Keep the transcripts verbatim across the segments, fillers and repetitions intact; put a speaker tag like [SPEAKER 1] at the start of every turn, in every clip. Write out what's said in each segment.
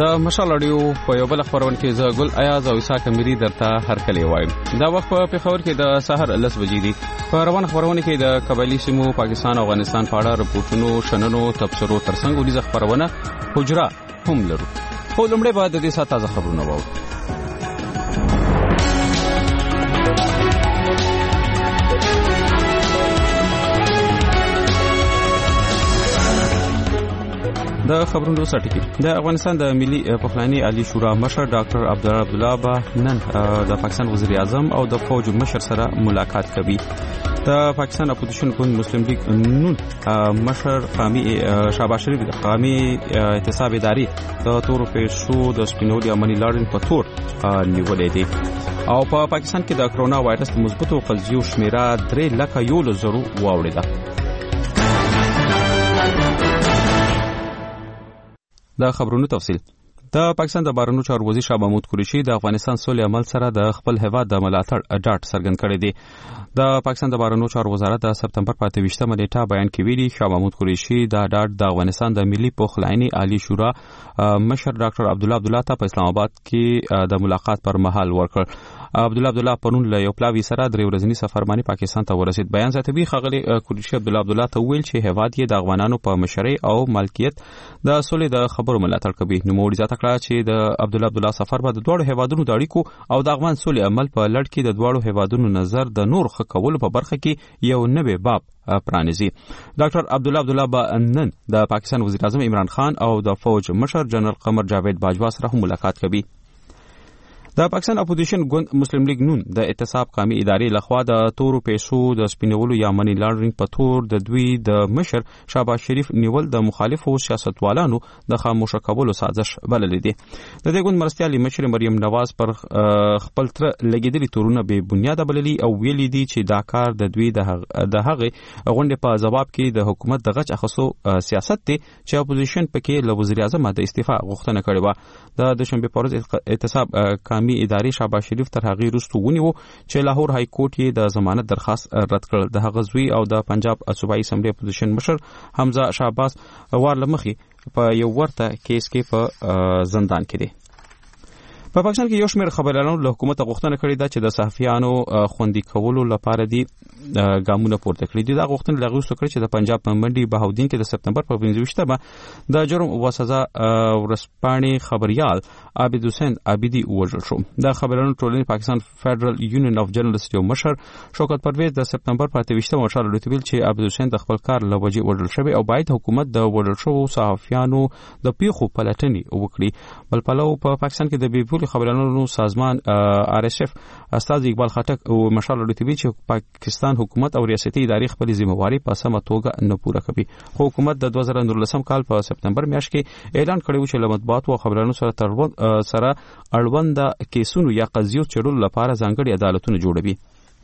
[SPEAKER 1] د مشال اډیو په یو بل خبرونه کې زه ګل ایاز او اسحاق اميري درته هرکلی وایم. دا وخت په پیښور کې د سحر لس بجې دي. په روان خبرونه کې د قبایلی سیمو پاکستان او افغانستان په اړه رپورټونو، شننو، تبصرو ترڅنګ ولې خبرونه حجره هم لرو. خو لمړی بعد د دې ساعت تازه خبرونه وو. د خبرونو سرټکی د افغانستان د ملي پخلانی عالی شورا مشر ډاکټر عبدالله عبدالله با نن د پاکستان وزیر اعظم او د فوج مشر سره ملاقات کوي. د پاکستان اپوزیشن ګوند مسلم لیگ نون مشر قومي شهباز شریف د قومي احتساب اداري د تور پیسو د سپینولي امنی لارن په تور نیولې دي او په پاکستان کې د کرونا وایرس د مثبتو قضیو شمیره درې لکه یو زرو واوړه. د خبرونو تفصیل. د پاکستان د بهرنیو چارو وزیر شاه محمود قریشي د افغانستان سولې عمل سره د خپل هیواد د ملاتړ ډاټ څرګند کړی دی. د پاکستان د بهرنیو چارو وزارت د سپتمبر په اته ویشتمه نیټه بیان کې ویلي شاه محمود قریشي دا ډاټ د افغانستان د ملي پخلایني عالی شورا مشر ډاکټر عبدالله عبدالله ته په اسلام آباد کې د ملاقات پر مهال ورکړ. عبدالله عبدالله پرون له یو پلاوی سره درې ورځنی سفرمانی پاکستان ته ورسید. بیان زیاتوي ښاغلي قریشي عبدالله عبدالله ته ویل چې هیواد یې د افغانانو په مشرۍ او مالکیت د سولې د خبرو ملاتړ کوي. نو موږ ځکه کړه چې د عبدالله عبدالله سفر به د دوه هیوادونو د اړیکو او د افغان سولې عمل په لړ کې د دوه هیوادونو نظر د نور ښه کولو په برخه کې یو نوې باب پرانیزي. ډاکټر عبدالله عبدالله به نن د پاکستان وزیر اعظم عمران خان او د فوج مشر جنرال قمر جاوید باجوا سره هم ملاقات کوي. د پاکستان اپوزیشن ګوند مسلم لیگ نون د احتساب قومي ادارې لخوا د تورو پیسو د سپینولو یا منی لانډرینګ په تور د دوی د مشر شهباز شریف نیول د مخالفو سیاستوالانو د خاموشه کولو سازش بللی دی. د دې ګوند مرستیالي مشر مریم نواز پر خپل تر لګیدلي تورونه به بنیاد بللی او ویلي دي چې دا کار د دوی د هغه غونډې په جواب کې د حکومت د غچ اخیستو سیاست دی چې اپوزیشن پکې له وزیر اعظم د استعفا غوښتنه کړې و. د دوشنبه په ورځ احتساب قومي ادارې شهباز شریف تر هغه وروسته ونیو چې لاهور های کورټ یې د ضمانت درخواست رد کړ. د هغه زوی او د پنجاب صوبایي اسمبلی اپوزیشن مشر حمزه شهباز وارلمخي په یو ورته کیس کې په زندان کې دی. په پاکستان کې یو شمېر خبريالانو له حکومت غوښتنه کړې ده چې د صحافیانو خوندي کولو لپاره دي ګامونه پورته کړي دي. دا غوښتنه لغوه شو کړې چې د پنجاب په منډي بهاودین کې د سپتمبر په پنځه ویشتمه د جرم او سزا ورسپانې خبريال عابد حسین عابدي وژل شو. د خبريالانو ټولنې پاکستان فدرال یونین اف جرنالست یو مشر شوکت پرویز د سپتمبر په اته ویشتمه ورشال لټویل چې عابد حسین د خپل کار لوجه وژل شوی او باید حکومت د وژل شو صحافیانو د پیښو پلټنې وکړي. بل پلو په پاکستان کې د بیپول خبريالانو سازمان آر اس اف استاد اقبال خټک او مشال لټوي چې پاکستان حکومت او ریاستي ادارې خپل ذمہواری په سمه توګه نه پوره کوي. خو حکومت د دوه زره نولسم کال په سپتمبر میاشت کې اعلان کړی و چې له مطبوعاتو او خبريالانو سره تړون سره اړوند کیسونو یا قضیو چړل لپاره ځانګړي عدالتونه جوړوي.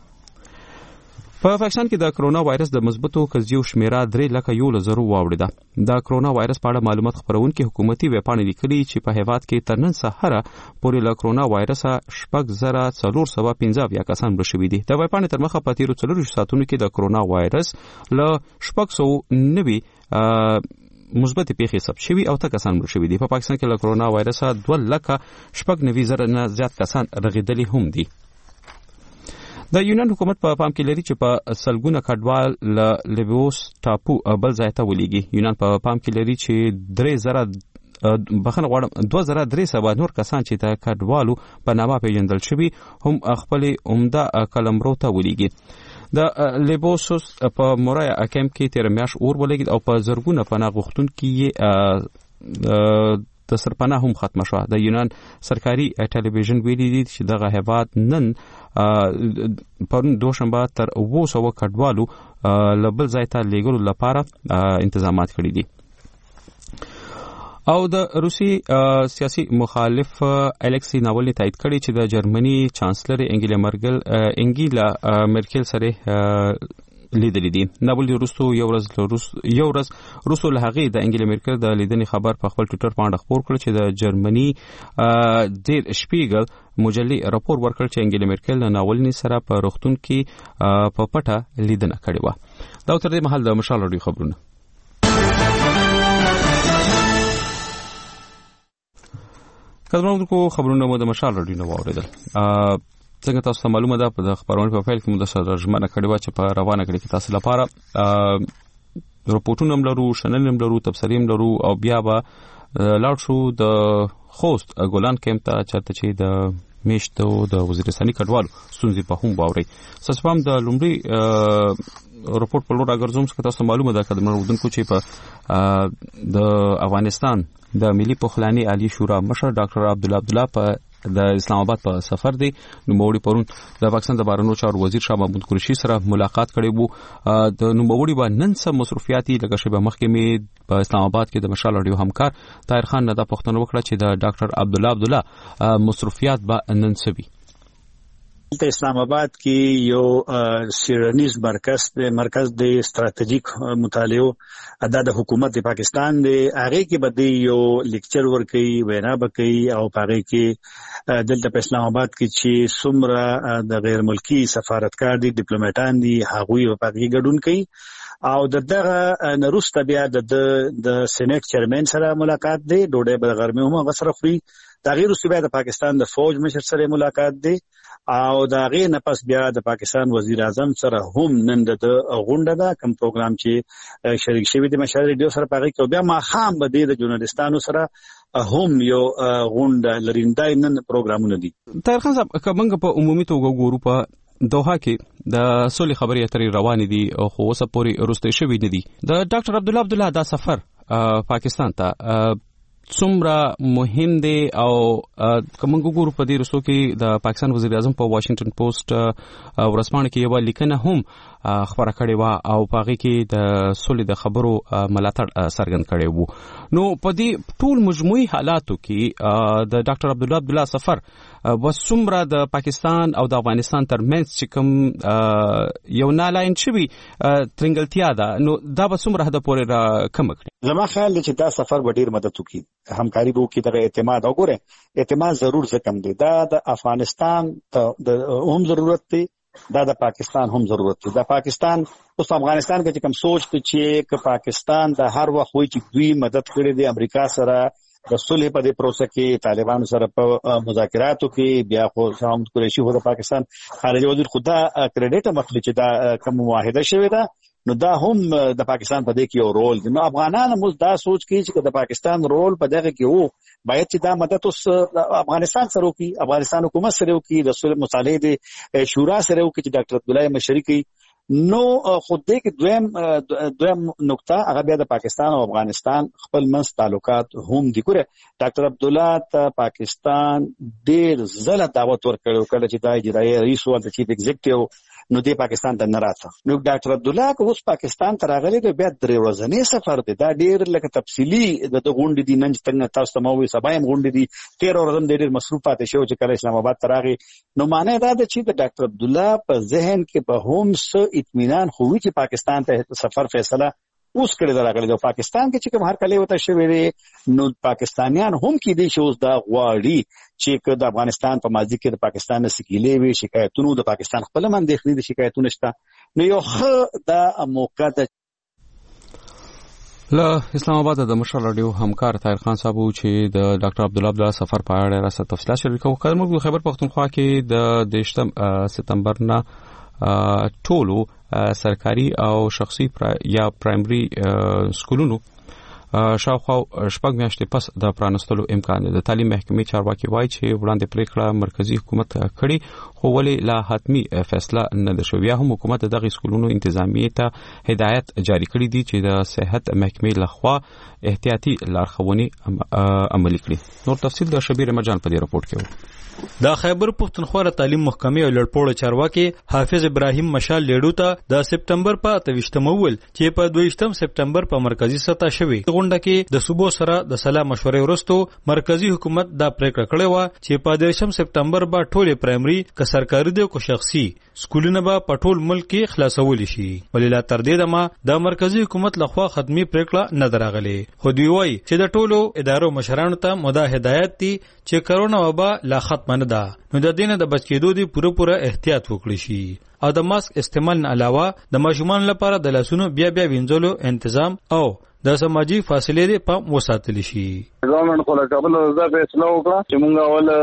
[SPEAKER 1] په پاکستان کې د کرونا وایرس د مثبتو قضیو شمیره درې لکه یو زرو واوړه. د کرونا وایرس په اړه معلومات خبرونکي حکومتي ویبپاڼې لیکلي چې په هیواد کې تر نن سهار پورې له کرونا وایرس شپږ زره څلور سوه پنځه اویا کسان مړه شوي دي. د ویبپاڼې تر مخه په تیرو څلورو ساعتونو کې د کرونا وایرس له شپږ سوه نوي مثبت پیښې ثبت شوي او ته کسان مړه شوي دي. په پاکستان کې له کرونا وایرس دوه لکه شپږ نوي زره نه زیات کسان رغېدلي هم دي. د یونان حکومت په پام کې لري چې په سلګونه کډوال له لیبوس ټاپو بل ځای ته ولېږي. یونان په پام کې لري چې درې زره بخنه غواړم دوه زره درې سوه نور کسان چې د کډوالو په نامه پیژندل شوي هم خپل عمده کلمرو ته ولېږي. د لیبوسوس په مورایا اکم کې تیر میاشت اور ولګید او په زرګونه پناه غوښتونکي یې د سرپناه هم ختم شو. د یونان سرکاري ټلویزیون ویلي دي چې دغه هیواد نن پرون دوشنبه تر اوه سوه کډوالو له بل ځای ته لیږلو لپاره انتظامات کړي دي. او د روسي سیاسي مخالف الکسی ناولني تایید کړي چې د جرمني چانسلر انګیلا مرکل انګیلا مرکل سره لیدلې دي. ناولني روسو یو ورځ روس یو ورځ روسو له هغه د انګیلا مرکل د لیدنې خبر په خپل ټوئیټر باندې خبر کړ چې د جرمني دیر شپیګل مجلې راپور ورکړ چې انګیلا مرکل د ناولني سره په روغتون کې په پټه لیدنه کړې و. دا تر دې مهال د مشال راډیو خبرونه. کډمنو خبرونه مو د مشال رډینو واوریدل. څنګه تاسو ته معلومه ده په خبرونه په فایل کې مو د سرجمانه کړي و چې په روانه کړي کې تاسو لپاره رپورټونه هم لرو، شننې هم لرو، تبصرې هم لرو او بیا به لاړ شو د خوست ګولان کیمپ ته چرته چې د میشتو د وزیرستاني کډوالو ستونزې په هم باوري. سسپام د لومړي رپورټ په لور اگر زوم څخه تاسو معلومه ده کډمنو ودونکو چې په د افغانستان د ملي پخلانی عالی شورا مشر ډاکټر عبدالله عبدالله په د اسلام آباد په سفر دی. نوموړي پرون د پاکستان د بهرنیو چارو وزیر شاه محمود قریشي سره ملاقات کړی وو. د نوموړي باندې نن څه مصرفياتي لکه شبه مخکې می په اسلام آباد کې د مشال رادیو همکار طاهر خان نه د پښتنو وکړه چې د ډاکټر عبدالله عبدالله مصرفيات به نن څه وي.
[SPEAKER 2] د اسلام آباد کې یو سیرنیز مرکز د مرکز د استراتیژیک مطالعو ادا د حکومت د پاکستان د هغه کې بده یو لیکچر ورکړي، وینا وکړي او هغه کې دلته په اسلام آباد کې چې څومره د غیر ملکی سفارتکار دي، ډیپلوماټان دي، هغه په دې ګډون کوي او دغه نروسته بیا د د سېنات چیرمن سره ملاقات دی. ډوډۍ به غرمه هم غسر خوري. دا غیر اوسه د پاکستان د فوج مشر سره ملاقات دی او دا غي نه پس بیا د پاکستان وزیر اعظم سره هم نن د غونډه دا کوم پروګرام چې شریک شوی د مشال ریډیو سره پاره کې بیا ما خام بده د جورنالستانو سره هم یو غونډه لریندای نن پروګرامونه دي.
[SPEAKER 1] طاهر خان صاحب کومه په عمومي توګه ګورو په دوحه کې د سولې خبرې اترې روانې دي او خو اوسه پورې وروسته شوی نه دي. د ډاکټر عبدالله عبدالله دا سفر پاکستان ته څومره مهم دی او کومه ګورو په دې رسو کې د پاکستان وزیر اعظم په واشنگټن پوسټ ورسپانه کې یو لیکنه هم خبره کړې و او په هغه کې د سولې د خبرو ملاتړ څرګند کړی وو. نو په دې ټول مجموعي حالاتو کې د ډاکټر عبدالله عبدالله سفر وسمره د پاکستان او د افغانستان ترمنځ چې کوم یو نالاین شوی ترنګلتیا ده، نو دا به څومره هدا پورې را کم کړي.
[SPEAKER 2] زما خیال دی چې دا سفر به ډیر مدد وکړي، همکاري به وکړي، دغه اعتماد او ګوره اعتماد ضرور زکم دی. دا د افغانستان ته هم ضرورت دی، دا د پاکستان هم ضرورت دی. د پاکستان اوس افغانستان کې کوم سوچ ته چې ک پاکستان د هر وخت وایي چې دوی مدد کړي دی امریکا سره د صلح په دې پروسه کې، طالبانو سره په مذاکراتو کې، بیا خو محمود قریشي هو د پاکستان خارجه وزیر خدا کریډټ مخلي چې دا کوم معاهده شوی ده، نو دا هم د پاکستان په دې کې یو رول دی. نو افغانان هم دا سوچ کوي چې د پاکستان رول په دغه کې وو، باید چې دا مدد اوس افغانستان سره وکړي، افغانستان حکومت سره وکړي، د صلح مصالحې د شورا سره وکړي چې ډاکټر عبدالله مشري کوي. نو خود دې کې دویم دویم نقطه هغه بیا د پاکستان او افغانستان خپل منځ تعلقات هم دي. ګوره ډاکټر عبدالله ته پاکستان ډېر زله دعوت ورکړو کله چې دا اجرایي رئیس و د چیف ایگزیکټیو، نو دې پاکستان ته نه راځه. نو ډاکټر عبدالله که اوس پاکستان ته راغلی دی بیا درې ورځنی سفر دی، دا ډېر لکه تفصیلي د غونډې دي. نن چې تاسو ته مو وایي سبا هم غونډې دي، تېر ورځ هم ډېر مصروف پاتې شو چې کله اسلام آباد ته راغی. نو معنی دا ده چې د ډاکټر عبدالله په ذهن کې به هم څه اطمینان خو وي چې پاکستان ته سفر فیصله اوس کړی دا راغلی دی. پاکستان کې چې کوم هر کله وته شوی دی نو پاکستانیان هم کې دي چې اوس دا غواړي چې د افغانستان په ماضي کې د پاکستان نه سکیلې وي، شکایتونو د پاکستان خپل مندخني د شکایتونو شته. نو یو ښه دا موقع ده.
[SPEAKER 1] له اسلام آباد د مشال رادیو همکار طاهر خان صاحب چې د ډاکټر عبدالله عبدالله سفر په اړه راست تفصیلات شریکو کړم. خبر پښتونخوا کې د دیشتم سپتمبر نه ټولو سرکاري او شخصي یا پرایمري سکولونو شاوخوا شپږ میاشتې پس د پرانستلو امکان دی. د تعلیم محکمې چارواکي وایي چې وړاندې پریکړه مرکزی حکومت کړي خو ولې لا حتمی فیصله نه ده شوې. بیا هم حکومت دغه سکولونو انتظامیې ته هدایت جاری کړی دی چې د صحت محکمې لخوا احتیاطي لارښوونې عملي کړي. نور تفصیل د شبیر مرجان په دې رپورت کې و.
[SPEAKER 3] د خیبر پښتونخوا تعلیم محکمې او لړپوړ چارواکي حافظ ابراهیم مشال لیډو ته د سپتمبر په اتویشتم ول چې په دویشتم سپتمبر په مرکزی سطح شوی غونډه کې د صوبو سره د سلا مشورې وروسته مرکزی حکومت دا پریکړه کړې و چې په دیرشم سپتمبر به ټول پرایمري که سرکاري دي او شخصي سکولونه به په ټول ملک کې خلاصول شي. ولې لا تر دې دمه د مرکزی حکومت لخوا ختمي پریکړه نه دراغلي. خو دی وایي چې د ټولو ادارو مشرانو ته مدا هدایت دي چې کرونا وبا لا ختم نه ده، نو د دینه د بچ کېدو دی پوره پوره احتیاط وکړي شي او د ماسک استعمال نه علاوه د ماشومان لپاره د لاسونو بیا بیا وینځلو تنظیم او د سماجی فاصلې په وساتل شي.
[SPEAKER 4] ګورنمنت کوله کابل زده فیصله وکړه چې موږ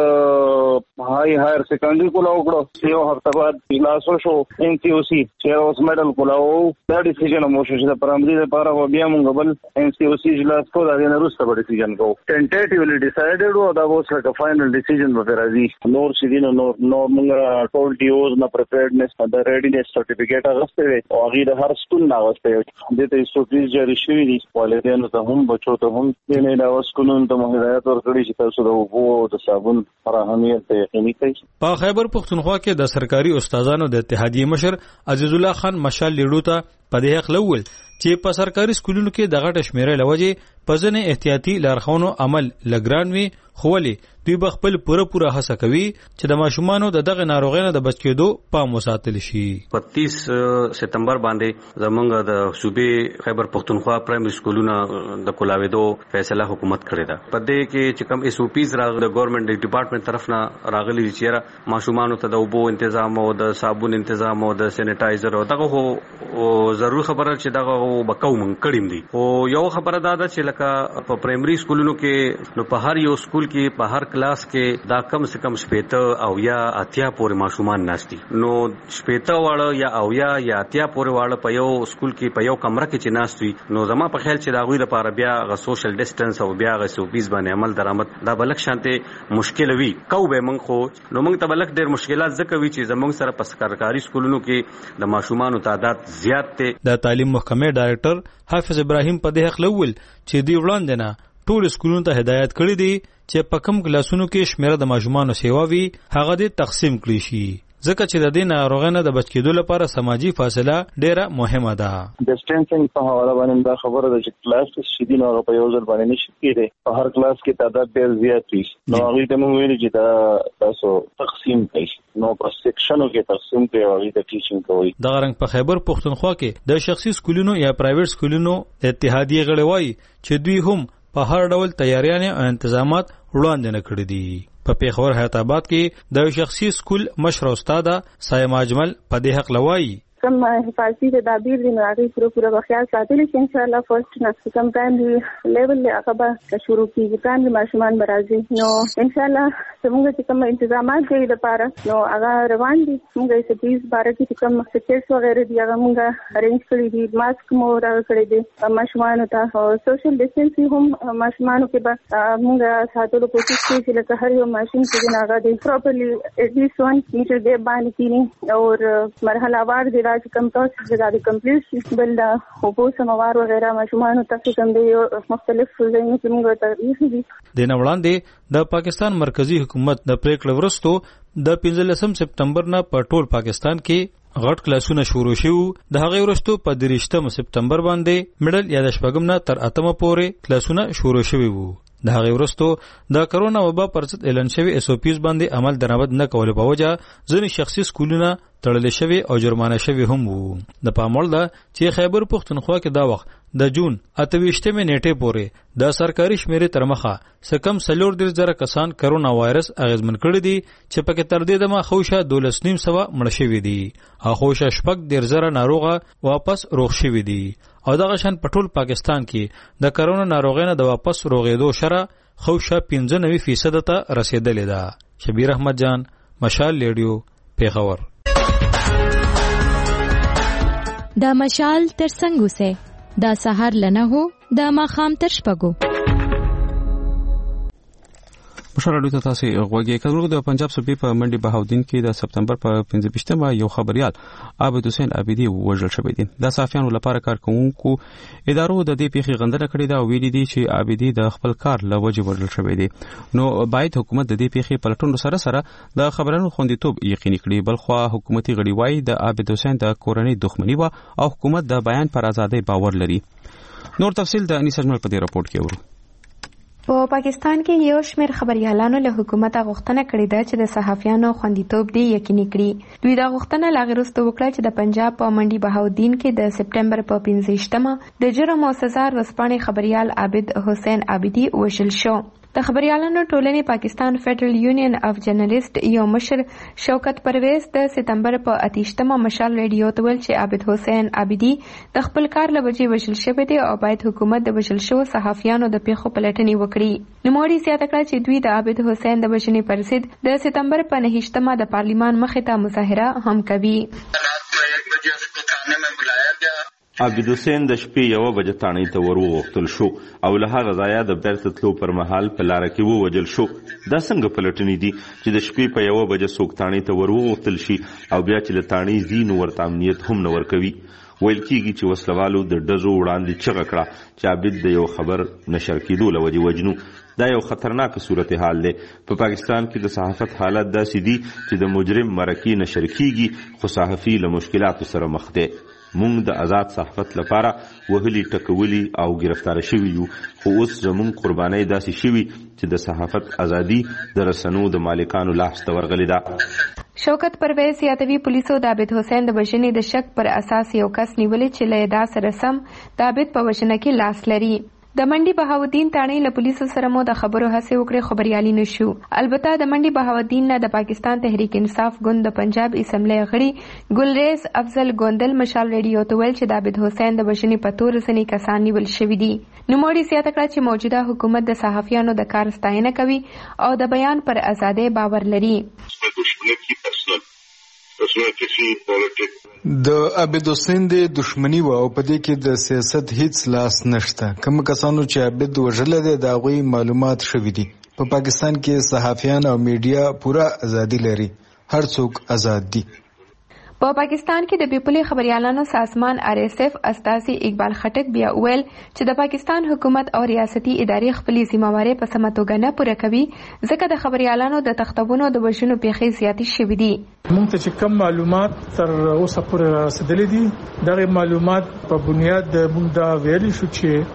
[SPEAKER 4] ول هاي هایر سیکنډري کوله وکړو یو هفته بعد کلاس وشو ان سی او سی چې اوس میډل کوله او دا ډیسیژن مو شو چې د پرامري لپاره بیا موږ بل ان سی او سی اجلاس کو دا نه روسته به ډیسیژن کو ټینټیټیولی ډیسایډډ او دا اوس لکه فائنل ډیسیژن به راځي. نور شیدینو نور نور موږ ټول ټیوز نه پریپیرډنس د ریډینس سرټیفیکیټ اغسته او هغه د هر سکول نه اغسته د ته سوټیز جاری شوی دي والدینو ته هم بچو ته هم نه دا اوس قانون ته هدایت ورکړي چې تاسو د اوبو او د صابون فراهمیت یقیني کړئ.
[SPEAKER 3] په خیبر پختونخوا کې د سرکاري استادانو د اتحادیې مشر عزیز الله خان مشال لیډو ته په دې حق لول چې په سرکاري سکولونو کې د غټ شمیرې لوجې په ځنې احتیاطي لارښوونو عمل لګران وي خو ولې دوی به خپل پوره پوره هڅه کوي چې د ماشومانو د دغه ناروغیو د بچ کېدو پام وساتل شي.
[SPEAKER 5] پچیس سپتمبر باندې زمونږ د صوبې خیبر پختونخوا پرایمري سکولونو د کولاویدو فیصله حکومت کړې ده. په دې کې چې کوم ایس او پیز راغلي د ګورنمنت ډپارټمنټ طرف نه راغلي چې ماشومانو ته د اوبو تنظیم او د صابون تنظیم او د سینیټایزر او دغه ضروري خبره چې دغه بکاو مونږ کړیم دي. او یو خبره دا ده چې لکه په پرایمري سکولونو کې نو په هر یو سکول کې په هر کلاس کې دا کم سے کم شپېته او یا اتیا پورې ماشومان ناشتي. نو شپېته واړه یا او یا یا اتیا پورې واړه په یو سکول کې په یو کمره کې چې ناشتي نو زما په خیال چې دا غوي لپاره بیا غ سوشل ډیسټنس او بیا غ سوبیز باندې عمل درآمد دا بلک شانته مشکل وي کو به مونږ خو نو مونږ ته بلک ډېر مشکلات ځکه وي چې زمونږ سره په سرکاري سکولونو کې د ماشومانو تعداد زیات دی.
[SPEAKER 3] د تعلیم محکمې ډایرکټر حافظ ابراهیم په دې حق لول چې دی وړاندې نه ټول سکولونو ته هدایت کړی دی چې په کم کلاسونو کې شمیره د ماشومانو سیوا وي هغه دې تقسیم کړی شي ځکه چې د دې ناروغیو د بچ کېدو لپاره سماجی فاصله ډیره مهمه ده.
[SPEAKER 4] ډیسټنسینګ په حواله باندې دا خبره ده چې کلاس شیدین او په یو ځل باندې نشي کېږي. په هر کلاس کې تعداد ډیر زیات وي نو هغه ته موږ ویل چې دا تاسو تقسیم کړئ نو په سیکشنو کې تقسیم کړئ او د ټیچینګ کوي.
[SPEAKER 3] د غرنګ په خیبر پختونخوا کې د شخصي سکولونو یا پرایویټ سکولونو اتحادیې غړي وایي چې دوی هم په هر ډول تیاریانه او تنظیمات وړاندې نه کړی دي. په پیښور حیات آباد کې د شخصي سکول مشر استاد سایم اجمل په دې حق لوي
[SPEAKER 6] کم حفاظتي تدابیر دي نو هغه پوره پوره خیال ساتل شي ان شاء الله. فرست نه کم پرایمري لیول له هغه به شروع کیږي پرایمري ماشومان برازي نو ان شاء الله څنګه چې کوم تنظیمات کوي د پاره نو هغه روان دي. موږ یې سپیس بار کې کوم سکیټس وغیرہ دی هغه موږ ارینج کړی دي. ماسک مو راغړی دي ماشومان ته سوشل ډیسټنسینګ هم ماشومان کې به موږ ساتلو کوشش کوي چې لکه هر یو ماشین چې هغه دی پراپرلی ایٹ لیسٹ ون میټر دی باندې کینی او مرحله وار دی چې کم تاسو د کمپلیټ بل د اوبو سموار وغیرہ ماشومان ته کوم دی مختلف ځایونو کې موږ ته دي.
[SPEAKER 3] د نه وړاندې د پاکستان مرکزی حکومت د پریکړې ورستو د پنځلسم سپتمبر نه په ټول پاکستان کې غټ کلاسونه شروع شو. د هغې ورستو په دریشتم سپتمبر باندې مډل یا د شپږم نه تر اتمه پورې کلاسونه شروع شوي وو. د هغې وروستو د کرونا وبا پر ضد اعلان شوی ایس او پیز باندې عمل درآمد نه کولو په وجه ځینې شخصي سکولونه تړل شوي او جرمانه شوي هم وو. د پاموړ ده چې خیبر پختونخوا کې دا وخت د جون اتهویشتمې نیټې پورې د سرکاري شمیرې تر مخه سکم سلور دېرش زره کسان کرونا وایرس اغېزمن کړي دي چې پکې تر دې دمه خوشه دولس نیم سوه مړه شوي دي او خوشه شپږ دېرش زره ناروغه واپس روغ شوي دي او دغه شان په ټول پاکستان کې د کرونا ناروغۍ نه د واپس روغېدو شره خوشه پنځه نوي فیصد ته رسېدلې ده. شبیر احمد جان مشال ریډیو پیښور.
[SPEAKER 7] دا مشال تر څنګه وسه دا سحر لنه هو دا ماخام تر شپږو
[SPEAKER 1] مشر ته تاسو غوږی کړو. د پنجاب صوبې په منډي بهاودین کې د سپتمبر په پنځه ویشتمه یو خبريال عابد حسین عابدی وژل شوی دی. د صحافیانو لپاره کارکونکو ادارو د دې پیښې غندنه کړې ده او ویلي دي چې عابدی د خپل کار له وجې وژل شوی دی. نو باید حکومت د دې پیښې په لټون سره سره د خبرونو خوندیتوب یقیني کړي. بلخوا حکومتي غړي وایي د عابد حسین د کورنۍ دښمنی و او حکومت د بیان پر ازادۍ باور لري. نور تفصیل د انیس اجمل په دې راپورټ کې ورو.
[SPEAKER 8] په پاکستان کې یو شمېر خبريالانو له حکومت غوښتنه کړې ده چې د صحافیانو خوندیتوب دی یقیني کړي. دوی دا غوښتنه لا غوښتو وکړه چې د پنجاب په منډي بهاودین کې د سپتمبر په پنځه ویشتمه د جرم او سزا ورځپاڼې خبريال عابد حسین عابدی وژل شو. د خبريالانو ټولنې پاکستان فیډرل یونین اف جرنالست یو مشر شوکت پرویز د سپتمبر په اتیشتمه مشال ریډیو ته ویل چې عابد حسین عابدي د خپل کار له وجې وژل شوی دی او باید حکومت د وژل شوو صحافیانو د پیښو پلټنې وکړي. نوموړي زیاته کړه چې دوی د عابد حسین د وژنې پر ضد د سپتمبر په نهشتمه د پارلیمان مخې ته مظاهره هم کوي.
[SPEAKER 9] عابد حسین د شپې یوه بجه تاڼۍ ته ور وغوښتل شو او له هغه ځایه د بیرته تلو پر مهال په لاره کې ووژل شو. دا څنګه پلټنې دي چې د شپې په یوه بجه څوک تاڼۍ ته ور وغوښتل شي او بیا چې له تاڼۍ ځي نو ورته امنیت هم نه ورکوي؟ ویل کېږي چې وسلوالو د ډزو وړاندې چغه کړه چې عابد د یو خبر نشر کېدو له وجې وجنو. دا یو خطرناک صورتحال دی. په پاکستان کې د صحافت حالت داسې دي چې د مجرم مرکې نشر کېږي خو صحافي له مشکلاتو سره مخ دی. مونږ د آزاد صحافت لپاره وهلي ټکولي او گرفتار شوي یو، خو اوس زمونږ قربانۍ داسې شوي چې د صحافت ازادي د رسنو د مالکانو لاس ته ورغلې ده.
[SPEAKER 8] شوکت پرویز یادوي پولیسو د عابد حسین د وژنې د شک پر اساس یو کس نیولی چې له ادعا سره سم د عابد په وژنه کې لاس لري. د منډي بهاودین تاڼۍ له پولیسو سره مو د خبرو هڅې وکړې خبريالي نشو. البته د منډي بهاودین نه د پاکستان تحریک انصاف ګوند د پنجاب اسمبلی غړي ګلریز افضل ګوندل مشال ریډیو ته ویل چې د عابد حسین د وژنې په تور ځینې کسان نیول شوي دي. نوموړي زیاته کړه چې موجوده حکومت د صحافیانو د کار ستاینه کوي او د بیان پر ازادۍ باور لري.
[SPEAKER 10] د عابد حسین د دښمنی و او په دې کې د سیاست هیڅ لاس نشته. کوم کسانو چې عابد وژل دي د هغوی معلومات شوي دي. په پاکستان کې صحافیان او میډیا پوره ازادي لري. هر څوک آزاد دي.
[SPEAKER 8] په پاکستان کې د پیپلي خبريالانو سازمان آر ایس اف استازي اقبال خټک بیا ویل چې د پاکستان حکومت او ریاستي ادارې خپلې ذمہوارۍ په سمه توګه نه پوره کوي ځکه د خبريالانو د تختبونو د وژنو پیښې زیاتې شوي دي.
[SPEAKER 11] موږ ته چې کم معلومات تر اوسه پورې رسیدلي دي دغه معلومات په بنیاد د موږ دا ویلي شو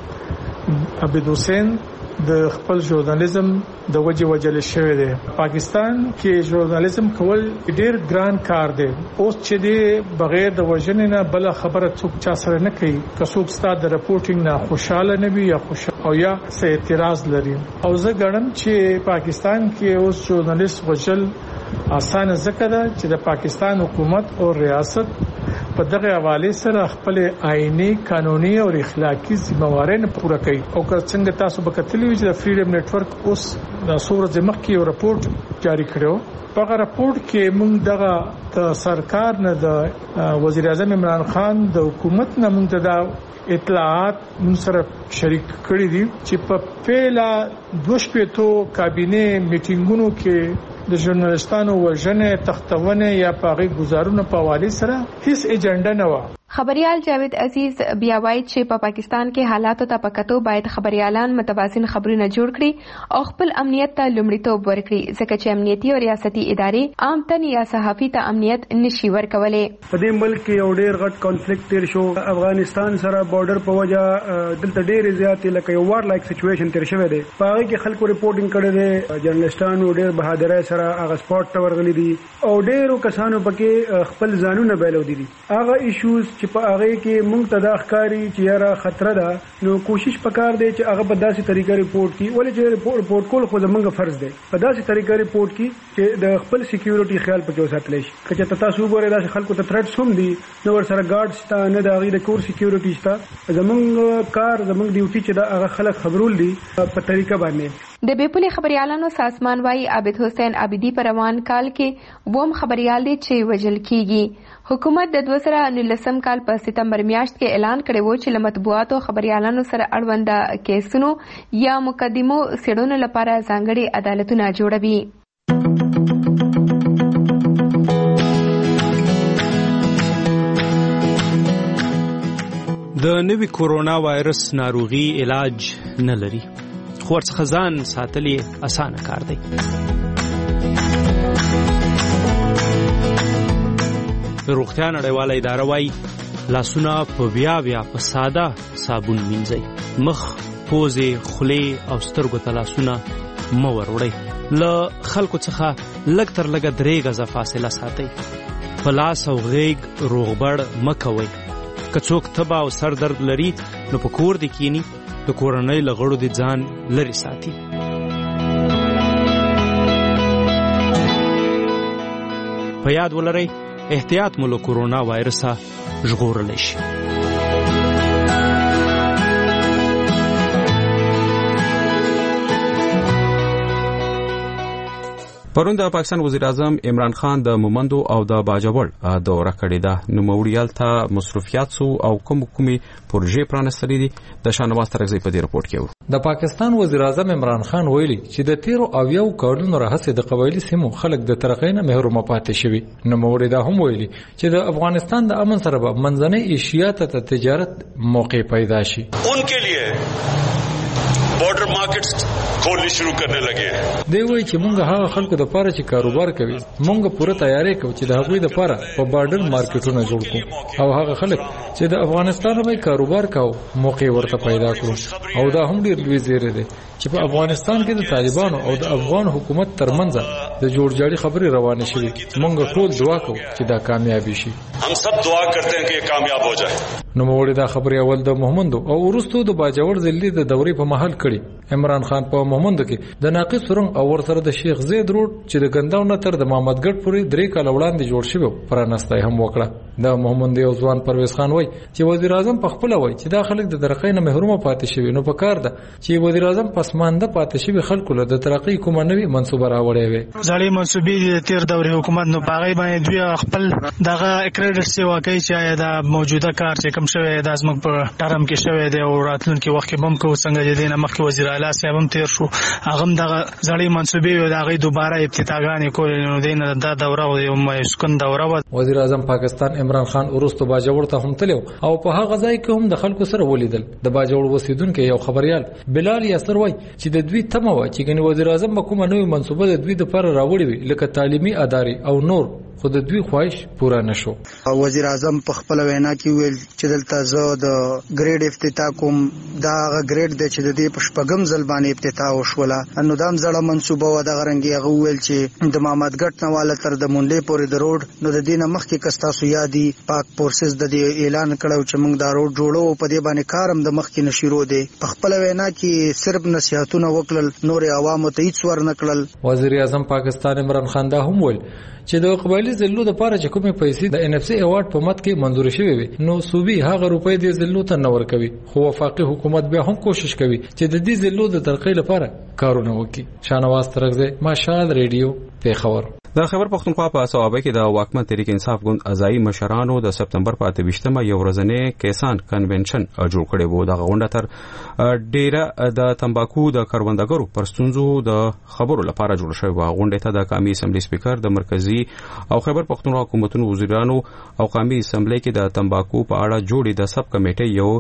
[SPEAKER 11] چې عابد حسین د خپل ژورنالیزم د وجې وجل شوی دی. پاکستان کې ژورنالیزم کول ډیر ګران کار دی. اوس چې دی بغیر د وژنې نه بل خبره څوک چا سره نه کوي. که څوک ستاسو د رپورټینګ نه خوشاله نه وي یا خوشاله او یا څه اعتراض لري او زه ګڼم چې پاکستان کې اوس ژورنالیست وژل اسانه ځکه ده چې د پاکستان حکومت او ریاست په دغه حواله سره خپل آئینی قانوني او اخلاقی ذمہوارۍ نه پوره کوي. او که څنګه تاسو به کتلی وي چې د فریډم نتورک اوس د سورج مخکې یو رپورټ جاری کړو. په هغه رپورټ کې موږ دغه د سرکار نه د وزیر اعظم عمران خان د حکومت نه موږ ته دا اطلاعات موږ سره شریک کړي دي چې په پیلا دوه شپېتو کابینه میټینګونو کې د ژورنالستانو وژنې تختونه یا پاغي گزارونه په حواله سره هیڅ ایجنډا نه و.
[SPEAKER 8] خبريال جاوید عزیز بیا وایي چې په پاکستان کې حالاتو ته پکتو باید خبريالان متوازن خبرونه جوړ کړي او خپل امنیت ته لومړیتوب ورکړي ځکه چې امنیتي او ریاستي ادارې عام تن یا صحافي ته امنیت نشي ورکولای.
[SPEAKER 12] په دې ملک کې یو ډېر غټ کانفلیکټ تیر شو. افغانستان سره بارډر په وجه دلته ډېر زیات لکه یو وار لایک سچويشن تیر شوی دی. په هغه کې خلکو ریپورټینګ کړی دی. جرنالستانو ډېر بهادرۍ سره هغه سپاټ ته ورغلي دي او ډېرو کسانو پکې خپل ځانونه بایلودي دي. هغه ایشوز چې په هغه کې موږ ته دا ښکاري چې یاره خطر ده نو کوشش پکار دی چې هغه په داسې طریقه ریپورټ کړي. ولې چې ریپورټ کول خو زموږ فرض دی په داسې طریقه ریپورټ کړي چې د خپل سکیورټي خیال پکې وساتلی شي. که چې تاسو وګورئ داسې خلکو ته تھریټس هم دي نو ورسره ګارډ شته نه د هغې د کور سکیورټي شته. زموږ کار زموږ ډیوټي چې دا هغه خلک خبرول دي په طریقه باندې.
[SPEAKER 8] د بیپلي خبريالانو سازمان وايي عابد حسین عابدي په روان کال کې ووم خبريال دی چې وژل کیږي. حکومت د دوه زره نولسم کال په سپتمبر میاشت کې اعلان کړی و چې له مطبوعاتو خبريالانو سره اړوند کیسونو یا مقدمو څېړنو لپاره ځانګړي عدالتونه جوړوي.
[SPEAKER 3] د نوي کورونا وایرس ناروغي علاج نه لري خو ورڅخه ځان ساتل یې اسانه کار دی. د روغتیا نړیواله اداره وايي لاسونه په بیا بیا په ساده صابون مینځئ. مخ، پوزې، خولې او سترګو ته لاسونه مه وروړئ. له خلکو څخه لږ تر لږه درې غزه فاصله ساتئ. په لاس او غیږ روغبړ مه کوئ. که څوک تبه او سر درد لري نو په کور دې کینی د کورنۍ له غړو دې ځان لرې ساتي. په یاد ولرئ احتیاط مو له کورونا وایرسه ژغورلی شي.
[SPEAKER 1] پرون د پاکستان وزیر اعظم عمران خان د مومندو او د باجوړ دوره کړې ده. نوموړي هلته مصروفیات سو او کوم کومي پروژې پرانستلې دي. د شاهنواز ترغزي په دې رپورت کې و.
[SPEAKER 13] د پاکستان وزیر اعظم عمران خان ویلي چې د تیرو او یو کارونو راهسه د قبایلی سیمو خلک د ترقۍ نه محروم پاتې شوي. نوموړي دا هم ویلي چې د افغانستان د امن سره به منځنۍ ایشیا ته تجارت موقع پیدا شي.
[SPEAKER 14] उनके लिए border markets खोलनी शुरू करने लगे हैं.
[SPEAKER 13] دی وایي چې مونږ هغه خلکو د پاره چې کاروبار کوي مونږ پوره تیاری کوو چې د هغوی د پاره په بارډر مارکیټونه جوړ کړو او هغه خلک چې د افغانستان به کاروبار کوي موقع ورته پیدا کړو. او دا هم ډیر لوی زیری دی چې په افغانستان کې د طالبانو او د افغان حکومت ترمنځ د جوړجاړي خبرې روانه شوې. مونږ ټول دعا کوو چې دا کامیابی شي.
[SPEAKER 14] हम सब दुआ करते हैं कि ये कामयाब हो जाए.
[SPEAKER 13] نو موږ دا خبرې اول د محمد او ورستو د باجوړ ځلې د دورې په محل کړي. عمران خان په محمد کې د ناقص سرنګ او ورسره د شیخ زید روډ چې د ګنداو نه تر د محمدګړ پورې درې کال وړاندې جوړ شوی پرانستای هم وکړه. د محمد یو ځوان پرویز خان وای چې وزیر اعظم په خپل وای چې دا خلک د ترقۍ نه محروم پاتې شوی. نو په کار ده چې وزیر اعظم پسمانده پاتې شوی خلکو له د ترقۍ کومه نوې منصوبه راوړې وي.
[SPEAKER 15] ځړې منصوبې د تیر دورې حکومت نو پاغي باندې دوی خپل دغه کریډټ سی واقعي چې دا موجوده کار چې کوم شوی د ازمک په ټرم کې شوی دی او راتلونکي وخت کې بم کو څنګه د دینه مخکې وزیر اعلی صاحب هم تیر شو هغه دغه ځړې منصوبې او دغه دوباره ابتداګانې کول نو دینه دا دوره او یو مسکن دوره و.
[SPEAKER 13] وزیر اعظم پاکستان عمران خان ورستو باجوړ ته هم تلو او په هغه ځای کې هم د خلکو سره ولیدل. د باجوړ وسیدونکو یو خبريال بلال یاسر وای چې د دوی تمه و چې ګنې وزیر اعظم به کومه نوې منصوبه د دوی د پر راوړي وي لکه تعلیمي ادارې او نور خو د دوی خواهش پوره نشو.
[SPEAKER 16] وزیر اعظم په خپل وینا کې ویل چې دلته زه د ګریډ افتتاح کوم دا ګریډ د چې د دې په شپږم ځل باندې افتتاح وشوله. نو دا زړه منصوبه و د غرنګي هغه ویل چې د محمدګټ نه والا تر د مونډې پورې د روډ نو د دینه مخکې کستا سو یادي پاک فورسز د دې اعلان کړو چې موږ دا روډ جوړو په دې باندې کارم د مخکې نشیرو دی. په خپل وینا کې صرف نصيحتونه وکړل نور عوامو ته هیڅ ور نکړل.
[SPEAKER 13] وزیر اعظم پاکستان عمران خان دا هم ویل چې د قبایلی ضلعو د پاره چې کومې پیسې د ان اف سی ایوارډ په مت کې منظور شوی وي نو صوبې هغه روپۍ د ضلعو ته نور کوي. خو وفاقي حکومت بیا هم کوشش کوي چې د دې ضلعو د ترقۍ لپاره کارونه وکړي. شاهنواز ترغزي ماشال ریډیو پیښور.
[SPEAKER 1] د خیبر پختونخوا په صوابه کې د واکمن تحریک انصاف ګوند ازای مشرانو د سپتمبر په اته ویشتمه یو ورځنی کیسان کنونشن جوړ کړی وو. د غونډه تر ډیره د تمباکو د کاروندګرو پر ستونزو د خبرو لپاره جوړ شوی و. غونډه ته د قومي اسمبلی سپیکر د مرکزی او خیبر پختونخوا حکومتونو وزیرانو او قومي اسمبلی کې د تمباکو په اړه جوړې د سب کمیټې یو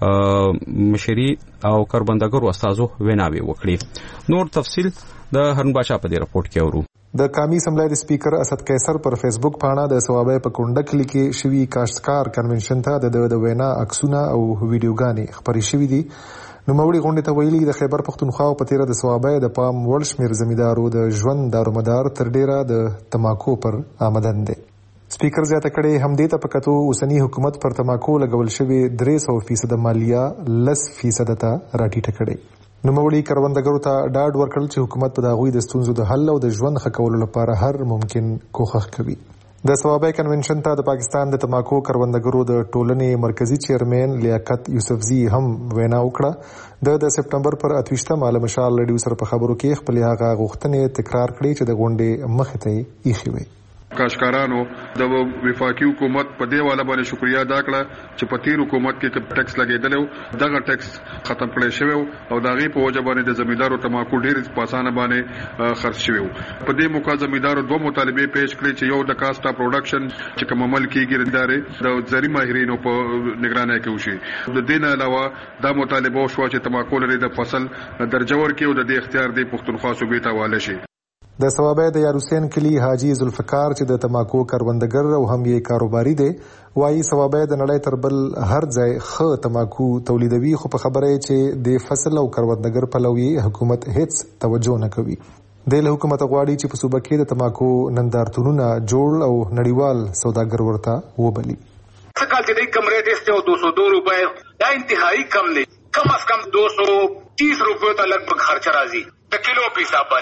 [SPEAKER 1] مشري او کاروندګرو استادو ویناوي وکړي. نور تفصيل د هرون باشا په دې رپورت کې اورو.
[SPEAKER 17] د قومي اسمبلی د سپیکر اسد قیصر پر فیسبوک پاڼه د ثوابه په کونډه کلی کې شوی کاشتکار کنونشن ته د د وینا عکسونه او ویډیوګانې خبرې شوې دي. نو موري غونډه ته ویلي د خیبر پختونخوا په تیره د ثوابه د پام ول شمیر زمیدارو د ژوند دارومدار تر ډیره د تماکو پر آمدن دي. سپیکر زیاته کړي هم دې ته پکتو اوسنی حکومت پر تماکو لګول شوی درې سوه فیصد مالیه لس فیصد ته راټیټه کړي. نو موري کاروندګرو ته ډاډ ورکړل چې حکومت په داغوی د ستونزو د حل او د ژوند ښه کولو لپاره هر ممکن کوښښ کوي. د ثوابه کنونشن ته د پاکستان د تماکو کاروندګرو د ټولنې مرکزی چیرمن لیاقت یوسفزی هم وینا وکړه. د د سپټمبر پر اته ویشتمه له مشال ریډیو سره په خبرو کې خپل هغه غوښتنې تکرار کړې چې د غونډې مخې ته ایښې وي.
[SPEAKER 18] کاشکارانو د وفاقي حکومت په دی والا باندې شکریا ادا کړه چې په تیر حکومت کې ټیکس لګیدل دغه ټیکس ختم کړی شوی او دغه په وجه باندې د زمیدارو تماکو ډیر په اسانه باندې خرڅ شوی. په دې موقع زمیدارو دوه مطالبه پیش کړې چې یو د کاسټ اف پروډکشن چې کوم عمل کیږي ادارې د زری ماهرینو په نگرانۍ کې وشي. د دې علاوه دا مطالبه شو چې تماکو لري د فصل درجه ورکړي او د اختیار دی پښتونخوا صوبې ته حواله شي.
[SPEAKER 17] د ثوابه د یاروسین کلی حاجی ذوالفقار چې د تماکو کاروندګر او هم یې کاروباري دی وایي ثوابه د نړۍ تر بل هر ځای ښه تماکو تولیدوي خو په خبره چې د فصل او کاروندګر په لوی حکومت هیڅ توجه نه کوي. د حکومت غواړي چې په صوبه کې د تماکو نندارتونونه جوړ او نړیوال سوداګر ورته وبلي.
[SPEAKER 19] څکل چې کم ریټ است او دو سو دو روپے دا انتهایی کم دی. کم از کم دو سو تیس روپے ته لګ بګ خرچ راځي د کیلو په حساب باندې.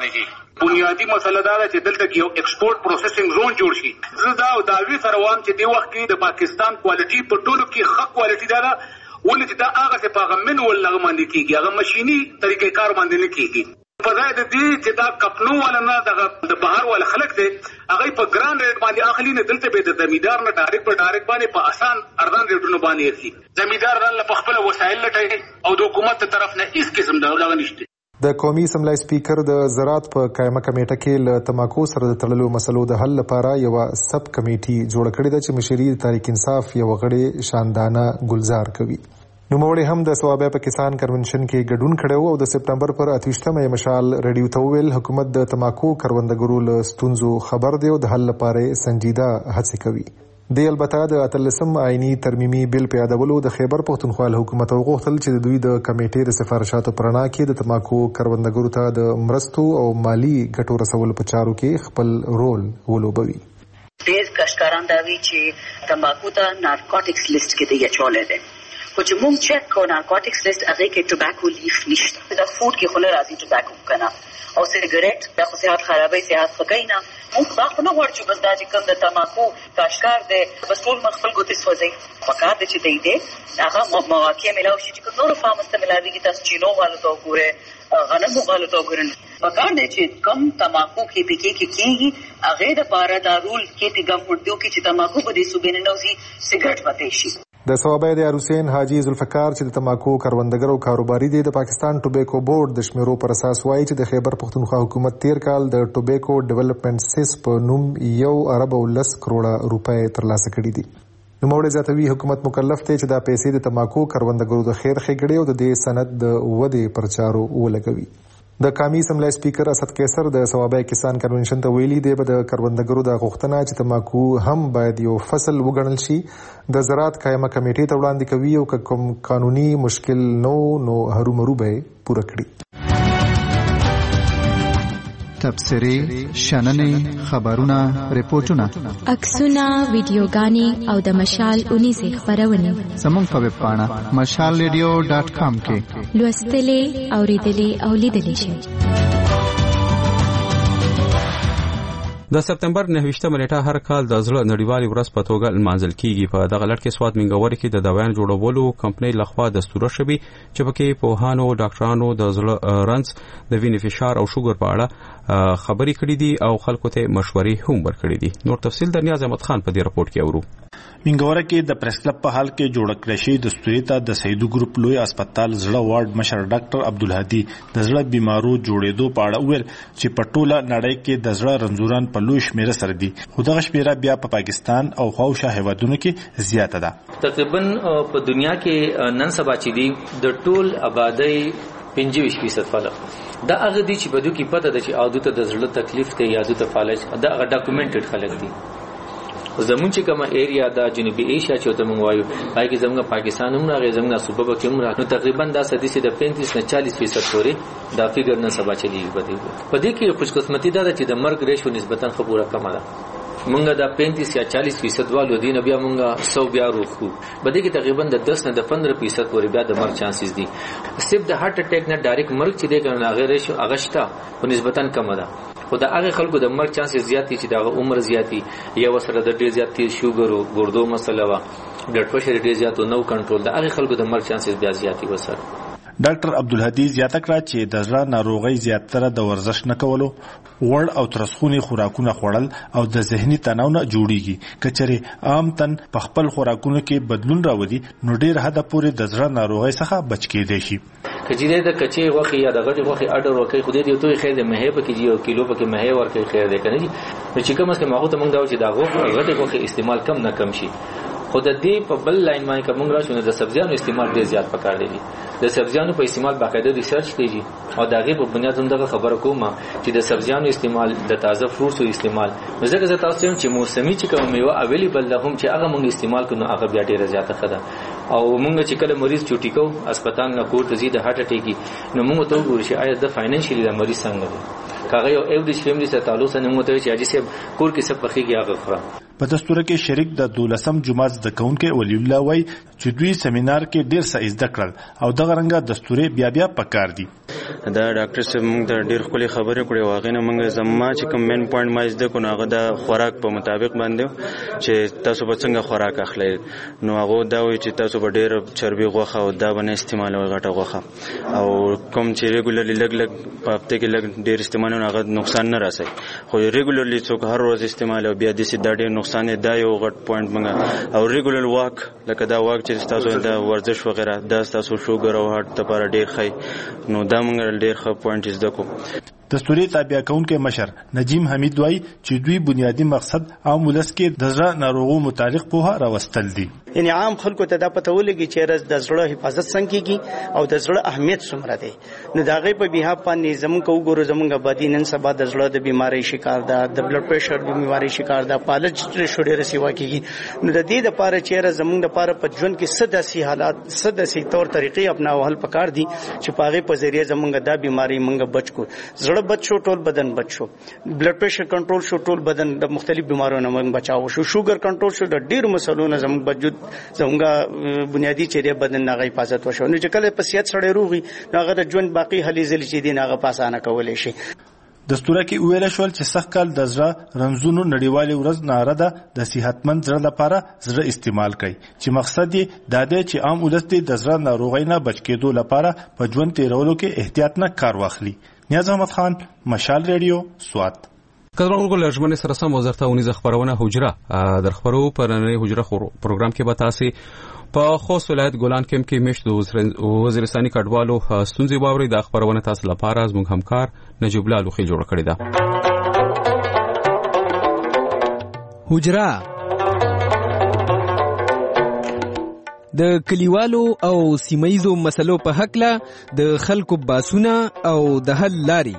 [SPEAKER 19] بنیادی مسله دا ده چې دلته کې یو ایکسپورټ پروسیسینګ زون جوړ شي. زه دا او داوی سره وایم چې د وخت کې د پاکستان کوالټي په ټولو کې ښه کوالټي ده ولې چې دا هغه څه په هغه من ول هغه باندې کېږي هغه ماشیني طریقې کار باندې نه کېږي. په ځای د دې چې دا کپنو ولا نه د بهر ولا خلک دی هغه په ګران ریټ باندې اخلي نه دلته به د زمیدار نه ډایرکټ په ډایرکټ باندې په آسان ارزان ریټونو باندې اخلي. زمیدار رل په خپل وسایل لټوي او د حکومت طرف نه هیڅ قسم دا ولغه نشته.
[SPEAKER 17] د قومي اسمبلی سپیکر د زراعت په قائمه کمیټه کې له تماکو سره د تړلو مسلو د حل لپاره یو سب کمیټي جوړ کړې ده چې مشري تحریک انصاف یو غړي شاندانه گلزار کوي. نوموړي هم د ثوابه په کسان کنونشن کې ګډون کړو او د سپټمبر پر اتوشتمه مشال ریډیو ته ویل حکومت د تماکو کروندګرو له ستونزو خبر دی او د حل لپاره سنجیده هڅې کوي. د البته د اتلسم آئینی ترمیمي بل په یادولو د خیبر پښتونخوا حکومت وغوښتل چې د دوی د کمیټې د سفارشاتو پرانا کې د تماکو کروندګرو ته د مرستو او مالی ګټو رسول په چارو کې خپل رول ولوبوي.
[SPEAKER 20] ډېر کشکاران دا وی چې تماکو ته نارکوټکس لیست کې دی چولې ده خو چې مونږ چک کو نارکوټکس لیست هغه کې ټوباکو لیف نشته. دا فود کې خو نه راځي ټوباکو کنه او سیګریټ دا خو صحت خرابوي صحت ښه نه. مونږ دا خو نه غواړو چې بس دا چې کوم د تماکو کاشکار دی بس ټول مخ خپل ګوتې سوځي. پکار دی چې دی دی هغه مواقع ملاوي شي چې نور فارمرز ته ملاويږي. تاسو چینو والو ته وګورئ غنمو والو ته وګورئ. پکار دی چې کم تماکو کې پکې کې کېږي هغه د پاره دا رول کې تی ګورنمنت دیو کې چې تماکو په دې صوبې نه نوځي سیګریټ پاتې شي.
[SPEAKER 17] د ثوابه د حسین حاجی ذوالفقار چې د تماکو کروندګرو کاروباري دی د پاکستان ټوبیکو بورډ د شمیرو پر اساس وایي چې د خیبر پښتونخوا حکومت تیر کال د ټوبیکو ډیولپمنٹ سیس په نوم یو ارب او لس کروڑه روپۍ ترلاسه کړي دي. نوموړي زیاتوي حکومت مکلف دی چې دا پیسې د تماکو کروندګرو د خیر ښېګړې او د دې سند د ودې پر چارو ولګوي. د قومي اسمبلی سپیکر اسد قیصر د ثوابه کسان کنونشن ته ویلي دی به د کروندګرو د غوښتنه چې تماکو هم باید یو فصل وګڼل شي د زراعت قائمه کمیټې ته وړاندې کوي او که کوم قانوني مشکل نو نو هرومرو به پوره کړي.
[SPEAKER 21] تبصرې، شننې، خبرونه، ریپورتونه،
[SPEAKER 7] عکسونه، ویډیوګانې او د مشال اونیزې خپرونې
[SPEAKER 21] زموږ په ویب پاڼه مشال ریډیو ډاټ کام کې
[SPEAKER 7] لوستلې، اوریدلې او لیدلې شئ.
[SPEAKER 1] د سپتمبر نهویشتمه نیټه هر کال د زړه نړیوالې ورځ په توګه لمانځل کیږي. په دغه لړ کې سواد منګوري کې د دوايانو جوړولو کمپنۍ لخوا دستور شوی چې پکې پوهانو، ډاکټرانو د زړه رنځ، د وینې فشار او شوګر په اړه خبرې کړې دي او خلکو ته مشورې هم ورکړې دي. نور تفصیل د نیاز احمد خان په دې رپورت کې اورو.
[SPEAKER 22] منګوره کې د پریس کلب په حال کې جوړ کړی شوی دستوري ته د سیدو ګروپ لوی هسپتال زړه وارډ مشر ډاکټر عبدالهادي د زړه بیمارو جوړېدو په اړه ویل چې په ټوله نړۍ کې د زړه رنځوران په لوی شمیره سره دي، خو دغه شمیره بیا په پاکستان او خواوشا هیوادونو کې زیاته ده.
[SPEAKER 23] تقریبا په دنیا کې نن سبا چې دي د ټول آبادی پنځه ویشت فیصد خلک دا هغه دي چې بده کې پته ده چې عادت د زړه تکلیف ته یادو ته فالج دا هغه ډاکومنټډ خلک دي. زمون چې کومه ایریا دا جنوبي ایشیا چې ته مونږ وایو پای کې زموږ پاکستان هم راغی، زموږ صوبه کې هم راغی، نو تقریبا دا سدي سي د پینتیس نه چالیس فیصد پورې دا فیګر نه سبا چلیږي. په دې کې خوش قسمتي دا ده چې د مرګ ریشو نسبتا خو پورا کم ده. مونږه دا پینتیس یا چالیس فیصد والو دي نه بیا مونږه سو بیا روخو بده کې تقریبا د دس نه د پندرہ فیصد پورې بیا د مرګ چانسز دي. صرف د هارت اٹیک نه ډایرکټ مرګ چې دی کنه هغه ریشو اغشتا په نسبتا کم ده. خو د هغه خلکو د مرګ چانسز زیات دي چې د عمر زیاتی یا وسره د ډیر زیات شوګر او ګردو مسله وا بلډ پريشر ډیر زیات نو کنټرول د هغه خلکو د مرګ چانسز بیا زیاتی وسره.
[SPEAKER 22] ډاکټر عبدالهادي زیاته کړه چې د زړه ناروغي زیاتره د ورزش نه کولو، وړ او ترسخوني خوراکونه خوړل او د ذهني تناو نه جوړیږي. کچره عام تن په خپل خوراکونو کې بدلون راوړي نو ډیر حد پورې د زړه ناروغي څخه بچ کېدای شي.
[SPEAKER 23] کجیره د کچې وخت یا د غټي وخت اډر ورکې خو دې یو توي خیر د مهه په کې یو کیلو په کې مهه ورکې خیر ده کنه نو چې کومه څه ماغه ته مونږ دا چې دا غټي وخت استعمال کم نه کم شي. خو د دې په بل لاین باندې کوم غواړو د سبزیانو استعمال ډیر زیات پکار دی. د سبزیانو په استعمال باقاعده ریسرچ کیږي او دا غي په بنیاد هم دغه خبره کومه چې د سبزیانو استعمال د تازه فروټسو استعمال زګه زه تاسو ته چې موسمي چې کوم میوه اویلیبل ده هم چې هغه مونږ استعمال کړو هغه بیا ډیره زیاته خده. او مونږ چې کله مریض چوټی کو هسپتال نه کوټ زی د هارت اٹیک نو مونږ ته وګورئ چې آیا د فاینانشلی د مریض څنګه دی. کاغه یو ایوریج فیملی سره تعلق نه مونږ ته چې اجي سه کور کې څه پخېږي هغه خورا.
[SPEAKER 22] په دستور کې شریک د دولسم جماعت زده کوونکي ولی الله وای چې دوی سیمینار کې ډیر څه زده کړل او دغه رنګه دستوري بیا بیا پکار دي.
[SPEAKER 2] دا ډاکټر صاحب موږ د ډیر خولي خبرې کړې واغې نه موږ زما چې کوم مین پوینټ ما زده کو هغه د خوراک په مطابق باندې چې تاسو به څنګه خوراک اخلئ نو هغه دا وایي چې تاسو به ډیر چربي غوښه او دا باندې استعمالوي غټه غوښه او کوم چې ریګولرلی لګ لګ په هفته کې لګ ډیر استعمالونه هغه نقصان نه راسي خو ریګولرلی څوک هر ورځ استعمال او بیا د سي دا ډیر نقصان دی یو غټ پوینټ موږ او ریګولر واک لکه دا واک چې تاسو د ورزش وغیرہ دا تاسو شوګر او هارت لپاره ډیر ښه نو دا موږ ډیر ښه پوینټ زده کو.
[SPEAKER 22] دستوري تابع کونکي مشر نجیم حمید وای چې دوی بنیادی مقصد عام ولس کې د زړه ناروغو متعلق په راوستل دي.
[SPEAKER 4] یعنی عام خلکو ته دا پته ولګي چې رز د زړه حفاظت څنګه کیږي او د زړه اهمیت څومره دی. نو دا غي په بیا باندې زمونږ کو ګورو زمونږ بدی نن سبا د زړه د بیماری شکار ده د بلډ پريشر د بیماری شکار ده پالج شوډه رسیوا کیږي. نو د دې لپاره چې رز زمونږ لپاره په ژوند کې صد سي حالات صد سي تور طریقې اپناو حل پکار دي چې پاغه په ذریعہ زمونږ دا بیماری مونږ بچ کو. زړه بچ شو ټول بدن بچ شو بلډ پريشر کنټرول شو ټول بدن د مختلف بیمارونو نه بچاو شو شوګر کنټرول شو د ډیر مسلو نه زموږ وجود زموږ بنیادی چیرې بدن نه حفاظت وشو. نو چې کله په صحت سره روغي هغه د ژوند باقی هلي ځل چې دي هغه پاسانه کولای شي.
[SPEAKER 22] دستوره کې ویل شول چې سخت کال د زړه رنځونو نړیوالې ورځ ناره ده د صحتمند زړه لپاره زړه استعمال کړي چې مقصد یې دا دی چې عام ولس د زړه ناروغۍ نه بچ کېدو لپاره په ژوند تیرولو کې احتیاط نه کار واخلي. نیاز احمد خان مشال ریډیو سوات.
[SPEAKER 1] کله لږمن سره سم وزارت اونیز خبرونه حجره در خبرو پرنې حجره پروګرام کې به تاسو په خوست ولایت ګولان کمپ کې مشت وزیرستاني کډوالو ستونزې باوري د خبرونه تاسو لپاره زموږ همکار نجیب الله لوخي جوړ کړی دا
[SPEAKER 5] حجره د کلیوالو او سیمایزو مسلو په حق له د خلکو باسونه او د حل لاري.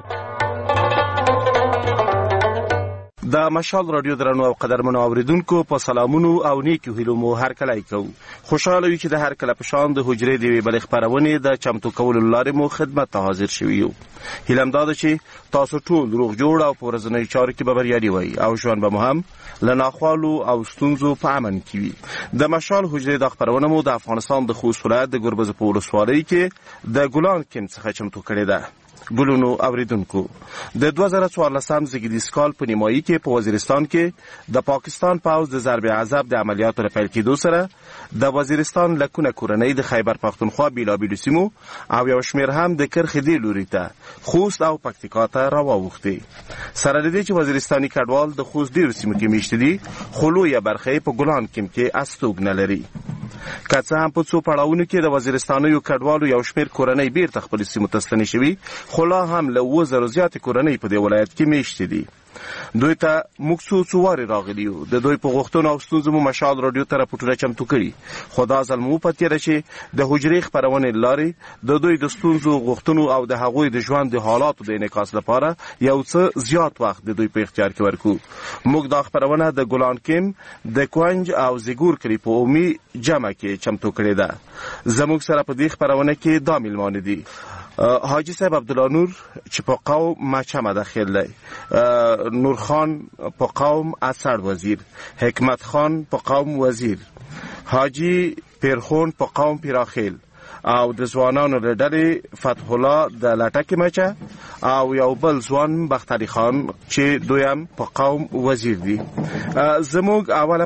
[SPEAKER 24] د مشال رادیو درنو او قدرمنو اوریدونکو په سلامونو او نیکو هیلو مو هر کله کو خوشاله وي چې د هر کله په شان د حجرې دی بل خبرونه د چمتو کول لارې مو خدمت ته حاضر شوي یو. هیلم دا ده چې تاسو ټول روغ جوړ او په ورځنی چارو کې به بریالي وي او ژوند به مو هم لناخوالو او ستونزو په امن کې وي. د مشال حجرې د خبرونه مو د افغانستان د خوست ولایت د ګربز په ولسوالۍ کې د ګولان کمپ څخه چمتو کړی ده. ګلونو اوریدونکو د دوه زره څوارلسم زیږدیز کال په نیمایي کې په وزیرستان کې د پاکستان پوځ د ضرب عذاب د عملیاتو پیل کېدو سره د وزیرستان لکونه کورنۍ د خیبر پختونخوا بیلابیلو سیمو او یو شمېر هم د کرخې دی لوري ته خوست او پکتیکا ته راواوښتي. سره د دې چې وزیرستاني کډوال د خوست ډیرو سیمو کې میشته دي خو لویه برخه په ګولان کمپ کې استوګ نه لري. که څه هم په څو پړاوونو کې د وزیرستانیو کډوالو یو شمېر کورنۍ بیرته خپلو سیمو ته ستنې شوي خو لا هم له اووه زرو زیاتې کورنۍ په دې ولایت کې میشتې دي. دوی ته موږ څو څو وارې راغلي یو د دوی په غوښتنو او ستونزو مو مشال راډیو ته راپورټونه چمتو کړي خو دا ځل مو په تېره چې د حجرې خپرونې لارې د دوی د ستونزو غوښتنو او د هغوی د ژوند د حالاتو د انعکاس لپاره یو څه زیات وخت د دوی په اختیار کې ورکو. موږ دا خپرونه د ګولان کمپ د کوانج او زیګور کلي په عمومي جمع کې چمتو کړې ده. زموږ سره په دې خپرونه کې دا میلمانه دي حاجی صاحب عبدالله نور چې په قوم مچمه داخل دی، نور خان په قوم اسد وزیر، حکمت خان په قوم وزیر، حاجی پیرخون په قوم پیراخیل او د ځوانانو له ډلې فتح الله د لټکې مچه او یو بل ځوان بختري خان چې دویم په قوم وزیر دي. زموږ اوله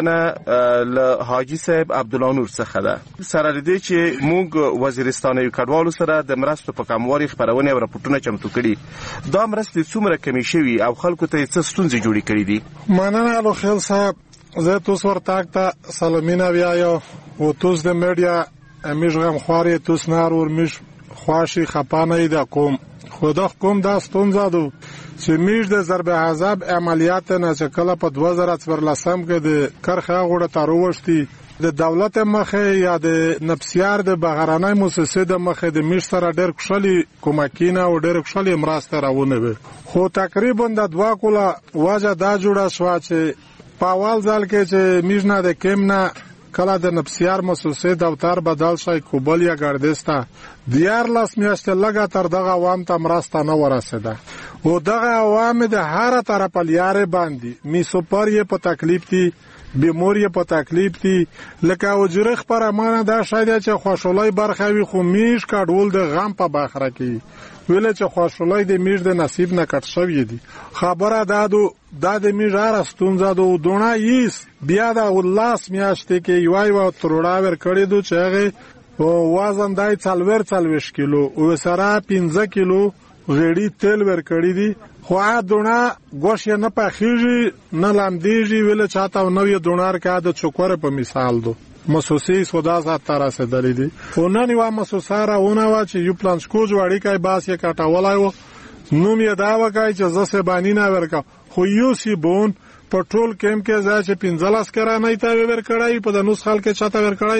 [SPEAKER 24] پوښتنه له حاجی صاحب عبدالله نور څخه ده، سره له دې چې موږ وزیرستاني کډوالو سره د مرستو په کموالي خپرونې او راپورټونه چمتو کړي، دا مرستې څومره کمې شوي او خلکو ته یې څه ستونزې جوړې کړي دي؟
[SPEAKER 25] مننه الوخیل صاحب، زه توس ورتاک ته سلامینه ویایو و توس د میډیا امیش غمخواری توس نارور میش خواشی خپانه دا کوم خدا کوم دا ستونزه دو چې میش د ضرب عذاب عملیات نه چکله په دوه زره څوارلسم کې د کرخه غوړه تاروشتي د دولت مخه یا د نفسیار د بغرانه موسسه د مخه د میش سره ډېر کښلي کومکینه او ډېر کښلي مرسته راونه وي، خو تقریبا د دوا کوله واجه دا جوړه شو چې په اول ځل کې چې میش نه د کم نه کله د نفسیار مسوسه دفتر بدل شای کوبل یا ګردستا دیار لاس میاشته لګا تر دغه وام ته مرسته نه ورسېده او دغه عوام د هر طرفه لیاره باندې می سپر یې په تکلیف دي، بیمور یې په تکلیف دي. لکه وجره خبره مانه دا شاید چې خوشحالي برخه وي خو میش کډول د غم په بخره کې ویل چې خوشحالي د میش د نصیب نه کټ شوی دي. خبره دادو دا د میش هر ستونزه دو دونه یس بیا د ولاس میاشتې کې یوای و تروړا ور کړی دو چې هغه وزن دای څلور څلويش کیلو او سره پنځه کیلو غړي تیل ور کړی دي. خو ا دونه گوش نه پخېږي نه لاندېږي ویل چاته نو یو دونار کا د چوکور په مثال دو مسوسی سودا سات تر رسیدلې دي. خو نن یو مسوساره ونه وا چې یو پلان شکو جوړی کای باس یې کاټولای و نو مې دا وکای چې زسه بانی نه ورکا خو یو سی بون په ټول کېم کې ځای چې پنځلس کرا نه ته ور کړای په د نوس خال کې چاته ور کړای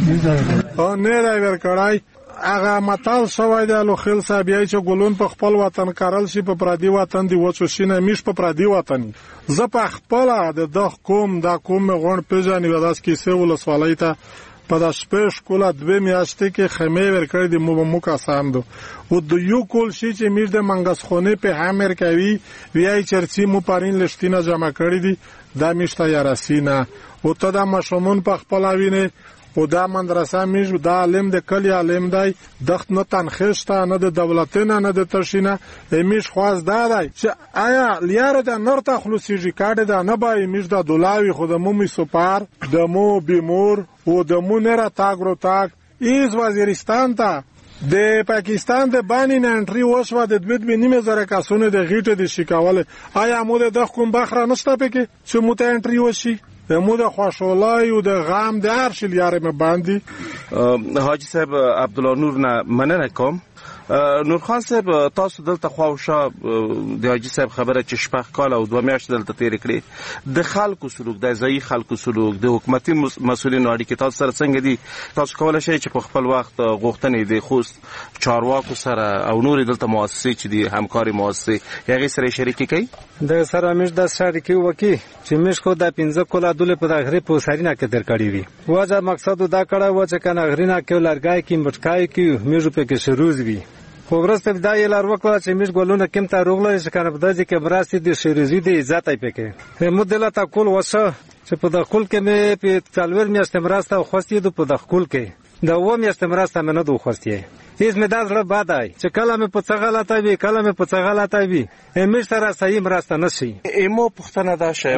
[SPEAKER 25] دی او نه دا ور کړای هغه متال شوی دی لو خل صاحب یې چې ګلون په خپل وطن کارل شي په پردي وطن دی وڅو شینه میش په پردي وطن ز په خپل د دغ کوم دا کوم غون پیژنې وداس کې سه ول سوالای ته په د شپې شکولا دوه میاشتې کې خمه ور کړی دی مو مو کا ساندو او د یو کول شي چې میش د منګس خونه په همر کوي ویای چرچی مو پارین لشتینه جمع کړی دی دا میشته یا رسینه او ته د مشمون په خپل وینه او دا مدرسه میش دا علم د کلی علم دی دخت نه تنخیشته نه د دولتینه نه د ترشینه میش خواز دادای چې آیا لیاره د نور تخلصیږي کاډه دا نه بای میش د دولاوی خود مو می سپار د مو بیمور او د مو نه را تاګرو تاګ ایز وزیرستان ته د پاکستان د بانی نه انټری وشو د دوه نیمه زره کسونه د غیټه د شکاوله آیا مو د کوم بخره نشته پکې چې مو ته انټری وشي مو د خوشحالي او د غم د هر شي لري مې باندې.
[SPEAKER 24] حاجی صاحب عبدالله نور نه مننه کوم. نور خان صاحب تاسو دلته خواوشه د حاجی صاحب خبره چې شپږ کال او دوه میاشتې دلته تیر کړې د خلکو سلوک د ځای خلکو سلوک د حکومتي مسولینو اړیکې تاسو سره څنګه دي؟ تاسو کولای شئ چې په خپل وخت غوښتنې د خوست چارواکو سره او نور دلته مؤسسې چې دي همکاري مؤسسې هغه سره شریک کړئ؟
[SPEAKER 6] د سره مش د شریک وکي چې مش کو د پنځه کولا دوله په دغه په سارینه کې در کړی وي واځه مقصد دا کړه و چې کنه غرینه کې لارګای کې مټکای کې میژو په کې شروز وي خو ورسته دا یې لار وکړه چې میژ ګولونه کم ته روغله چې کنه په دځ کې براسي دي شریزي دي عزت یې پکې مدله تا کول وسه چې په دخول کې مې په څلور میاشتې مرسته خوستې دو په دخول کې دا و میاشتې مرسته مې نه دو خوستې هیڅ مې دا زړه باد آی چې کله مې په څغلاته وی کله مې په څغلاته وی مې سره صحیح مرسته نشي.
[SPEAKER 24] ایمو پښتنه دا شی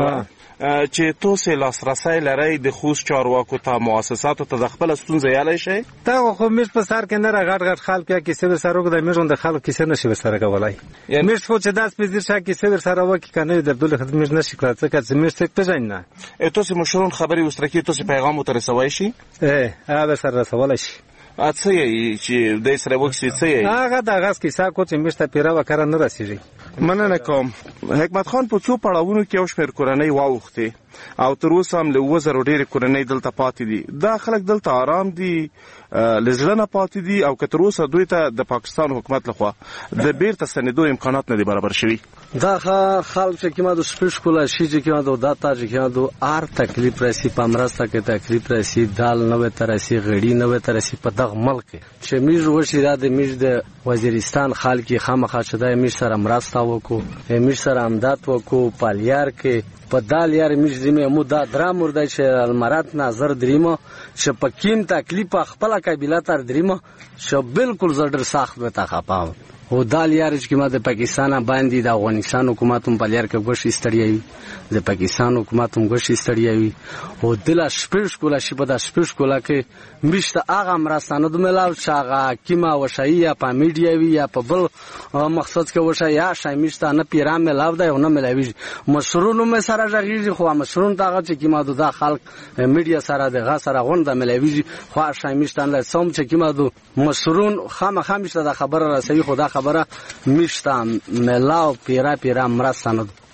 [SPEAKER 24] چې تاسو لاسرسي لري د خوست چارواکو ته مؤسساتو ته د خپل ستونزې یالي شي
[SPEAKER 6] تا خو مش په سر کې نه راغټ غټ خلک کې څه سره د میژون د خلک کې څه نشي سره کولای مش خو چې داس په دې شکه کې څه سره وکی کنه د دوله خدمت نشي کړای څه چې مش څه پېژنې نه
[SPEAKER 24] تاسو مشرون خبري وسترکی تاسو پیغام تر رسوي شي
[SPEAKER 6] اه هغه سره رسول شي
[SPEAKER 24] اته چې د سره وکسي څه
[SPEAKER 6] هغه د غاس کې ساکو چې مشته پیرا وکړه نه رسیږي.
[SPEAKER 24] مننه کوم. حکمت خان په څو پړاوونو کې یو شمېر کورنۍ واوښتې او تر اوسه هم له اووه زرو ډېرې کورنۍ دلته پاتې دي. دا خلک دلته آرام دي له زړه نه پاتې دي او که تر اوسه دوی ته د پاکستان حکومت لخوا د بیرته ستنېدو امکانات نه دي برابر شوي.
[SPEAKER 9] دا خلک چې کومه د سپیش کولا شي چې کومه د داتا چې کومه د ار تکلیف راسي په مرسته کې تکلیف راسي دال نوې ترسي غړي نوې ترسي په دغه ملک چې میژ وشي دا د میژ د وزیرستان خلک خامخا شدای میژ سره مرسته وکړو میژ سره امداد وکړو پالیار کې په دال یار میژ زمه مو دا درا مرده چې المرات نظر دریمو چې په کیم تکلیف خپل قبیله تر دریمو چې بالکل زړه سخت وتا خپاو او دال یار چې ما د پاکستان باندې د افغانستان حکومت هم پالیار کې غوښ استړیوي د پاکستان حکومت هم غوښ استړیوي او د لاشپش کولا شي په د شپش کولا کې مشته هغه مرستانه د ملاو شاغه کیما وشای یا په میډیا وی یا په بل مقصد کې وشای یا شای مشته نه پیرام ملاو دی او نه ملاوي مشرونو مې سره ژغیږي خو مشرون دغه چې کیما د خلک میډیا سره د غا سره غونډه ملاوي خو شای مشته نه سم چې کیما د مشرون خامخا مشته د خبره رسوي خدا خبره میشته ملاو پیرا پیرا مرستانه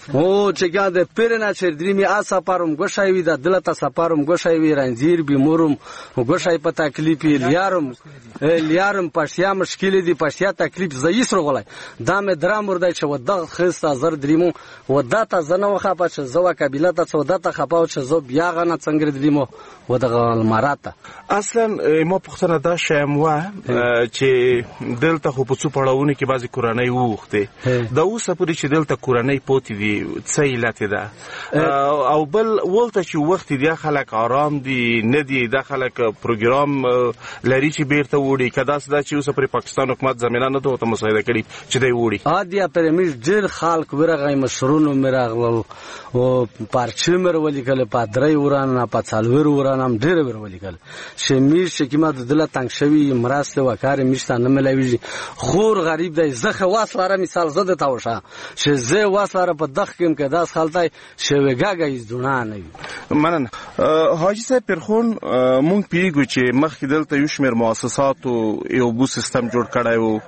[SPEAKER 9] او چې ګا د پیرنا چردري می آسا پارم ګوشای وی د دلته سفارم ګوشای وی رنځیر بیمورم ګوشای په تکلیف لیارم لیارم پښیا مشکل دي پښیا تکلیف زئی سره غلای دا مې درام ورده چې ودغه خسته زر دریمو وداته زنه وخه په چې زوا قبيله ته وداته خپاو چې زو بیا غنه څنګه دریمو ودغه الماراته
[SPEAKER 24] اصلا ما پختنه دا شم و چې دلته خو په څو پړاوونه کې بعضی کورنۍ ووخته دا اوس پورې چې دلته کورنۍ پوتې دي څه علت ده او بل ولته چې وخت دی خلک آرام دي نه دي د خلک پروګرام لري چې بیرته وړي کدا سدا چې اوس پر پاکستان حکومت زمينه نه ته مساعده کړي چې دی وړي
[SPEAKER 9] عادي پر میش ډیر خلک ورغه مشرونو مرغل او پارچمر ولیکل پادري ورانه پڅالور ورانه ډیر ور ولیکل شمیر چې کیما د دله تنگ شوی مراسته وکړ میشته نه ملوي خور غریب دی زخه واسواره مثال زده تاوشه چې زه واسواره په دغه کې کې داس خلطای شوګاګه زونه نه
[SPEAKER 24] منن حاجی صاحب پرخون مونږ پیګو چې مخکې دلته یو شمېر مؤسسات او یو بو سیستم جوړ کړای وو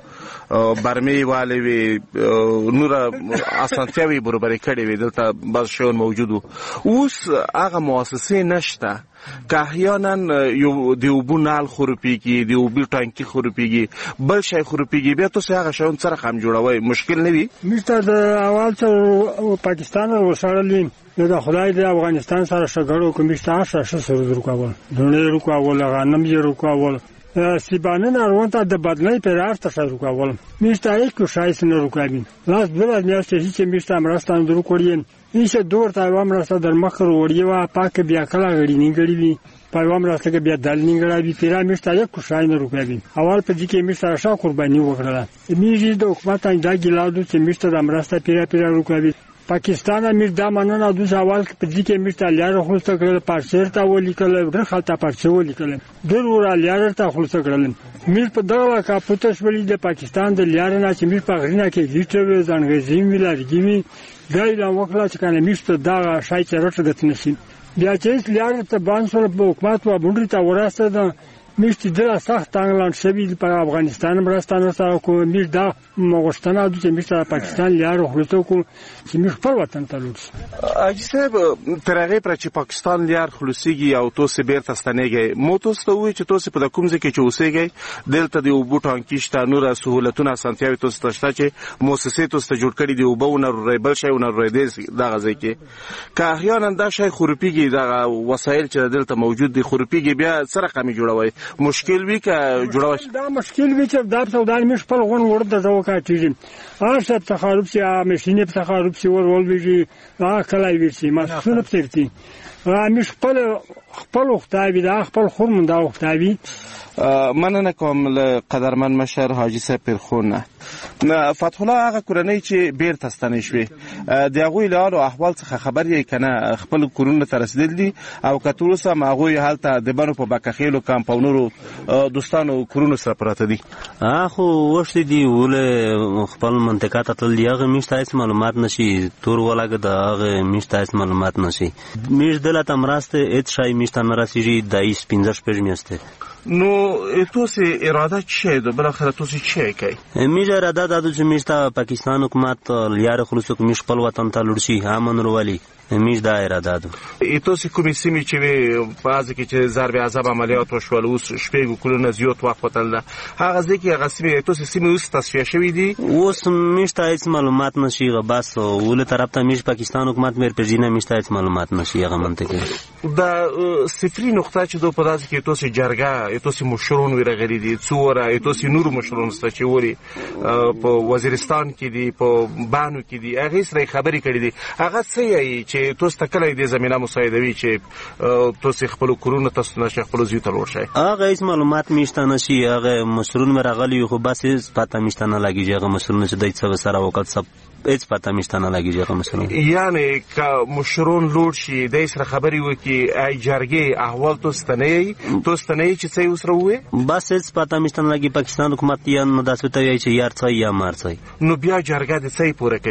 [SPEAKER 24] برمي والي وي نور اسانتیاوي برابر کړي وي دلته بس شون موجود اوس هغه مؤسسې نشته که احیانا یو دیوبو نال خورپیږي دیوبو ټانکی خورپیږي بل شي خورپیږي بیا تاسو هغه شون سره هم جوړوي مشکل نه وي
[SPEAKER 3] مستر د اول څو پاکستان او سره د خدای د افغانستان سره شګړو کوم شته شاشه سره ورکول دونه ورکول غنم یې ورکول سیبانه نارونته د بدلای پر ارته سره ورکول میشته یک شایس نه ورکوي لاس بل میاشتې چې میشته امرستان درو کوړین ایشه دور ته وام راسته در مخ وروړی وا پاک بیا کلا غړي نیګړي وی پیغام راسته کې بیا دل نیګړه وی پیرا میشته یک شای نه ورکوي اول په دې کې میشته شا قرباني وکړه میږي د حکومت انده ګلاودو چې میشته د امرسته پیرا پیرا ورکوي پاکستان امیر دا مننه د اول په دې کې میشته لیار خلص کړل پارسر ته ولیکل ډېر خلتا پارسر ولیکل ډېر ور لیار ته خلص کړل میر په دغه کا پوتش ولی د پاکستان د لیار نه چې میر په غرینه کې لیټر ځانګړي ویلارګي دای لا وکړه چې کنه میشته دا شای چې رټ غت نشي بیا چې لیار ته بانسول په حکومت و بونډي ته ورسته ده میشته د سخت انګلند شوی په افغانستان مرستانه سره کوم میر دا مغشتنه د میشته پاکستان لیار خلصو کو چې میر په وطن ته لوټ
[SPEAKER 24] اجي صاحب ترغه پر چې پاکستان لیار خلصيږي او توسه بیرته ستنېږي مو توسه وي چې توسه په کوم ځای کې چې اوسېږي دلته دی وبوټان کیشته نور سہولتونه سنتیاوي توسه شته چې مؤسسې توسه جوړ کړي دی وبونه ریبل شي او نه ریدې دغه ځای کې که احیانا دا شي خورپیږي دا وسایل چې دلته موجود دي خورپیږي بیا سره کمی جوړوي مشکل وی که جوړوي
[SPEAKER 3] دا مشکل وی چې دا په دای مش په غون ورده زوکاتې هر څه تخارب سي ماشينه په تخارب سي ور ول ویږي لا کله وی سي ما څه پرتی مش خپل خپل وختاوی دا خپل خورم دا وختاوی
[SPEAKER 24] مننه کوم له قدرمن مشر حاجی صاحب پرخونه فتح الله هغه کورنۍ چې بیرته ستنې شوې د هغوی له حال او احوال څخه خبر یې کنه خپل کورونه ته رسیدل دي او کتر اوسه هغوی هلته د بنو په بکخیلو کمپاونرو دوستانو کورونو سره پراته دي
[SPEAKER 8] خو وخت دی ول خپل منطقه ته تل یغه میشته هیڅ معلومات نشي تور ولاګه د هغه میشته هیڅ معلومات نشي میش دلته مرسته هیڅ شای میشته نه راسیږي دایس پنځه پېژ میسته
[SPEAKER 24] نو تاسو اراده چه ده بالاخره تاسو چه کوي
[SPEAKER 8] میجه اراده دادو چې میشته پاکستان حکومت لیار خلصو کوم خپل وطن ته لړشي امن وروالي میش دا اراده دادو
[SPEAKER 24] تاسو کومې سیمې چې په ځکه چې ضرب عذاب عملیات وشول اوس شپږ کلونه زیات وخت وتل هغه ځکه هغه سیمې تاسو سیمې اوس تصفیه شوې دي
[SPEAKER 8] اوس میشته هیڅ معلومات نشي بس ول طرف ته میش پاکستان حکومت مر پرجینه میشته هیڅ معلومات نشي هغه منطقه
[SPEAKER 24] دا صفری نقطه چې دوه په ځکه تاسو جرګه تاسو مشرون ورغلي دي څوره تاسو نور مشرون ست چې وری په وزیرستان کې دي په بانو کې دي هغه سره خبرې کړې دي هغه څه یې چې تاسو تکلې دي زمينه مساعدوي چې تاسو خپل کورونه تاسو نشه خپل زیات لور شي
[SPEAKER 8] هغه هیڅ معلومات میشته نشي هغه مشرون مرغلي خو بس پته میشته نه لګیږي هغه مشرون چې دای څه سره وکړ سب هیڅ پته میشته نه لګیږي هغه مشرون
[SPEAKER 24] یعنی که مشرون لور شي دای سره خبري وکي ای جرګي احوال تاسو نه تاسو نه چې څه وسره وې
[SPEAKER 8] بس هیڅ پته میشته نه لګي پاکستان حکومت یا نه داسې ته یی چې یار څه یا مار څه
[SPEAKER 24] نو بیا جرګه د څه پوره کوي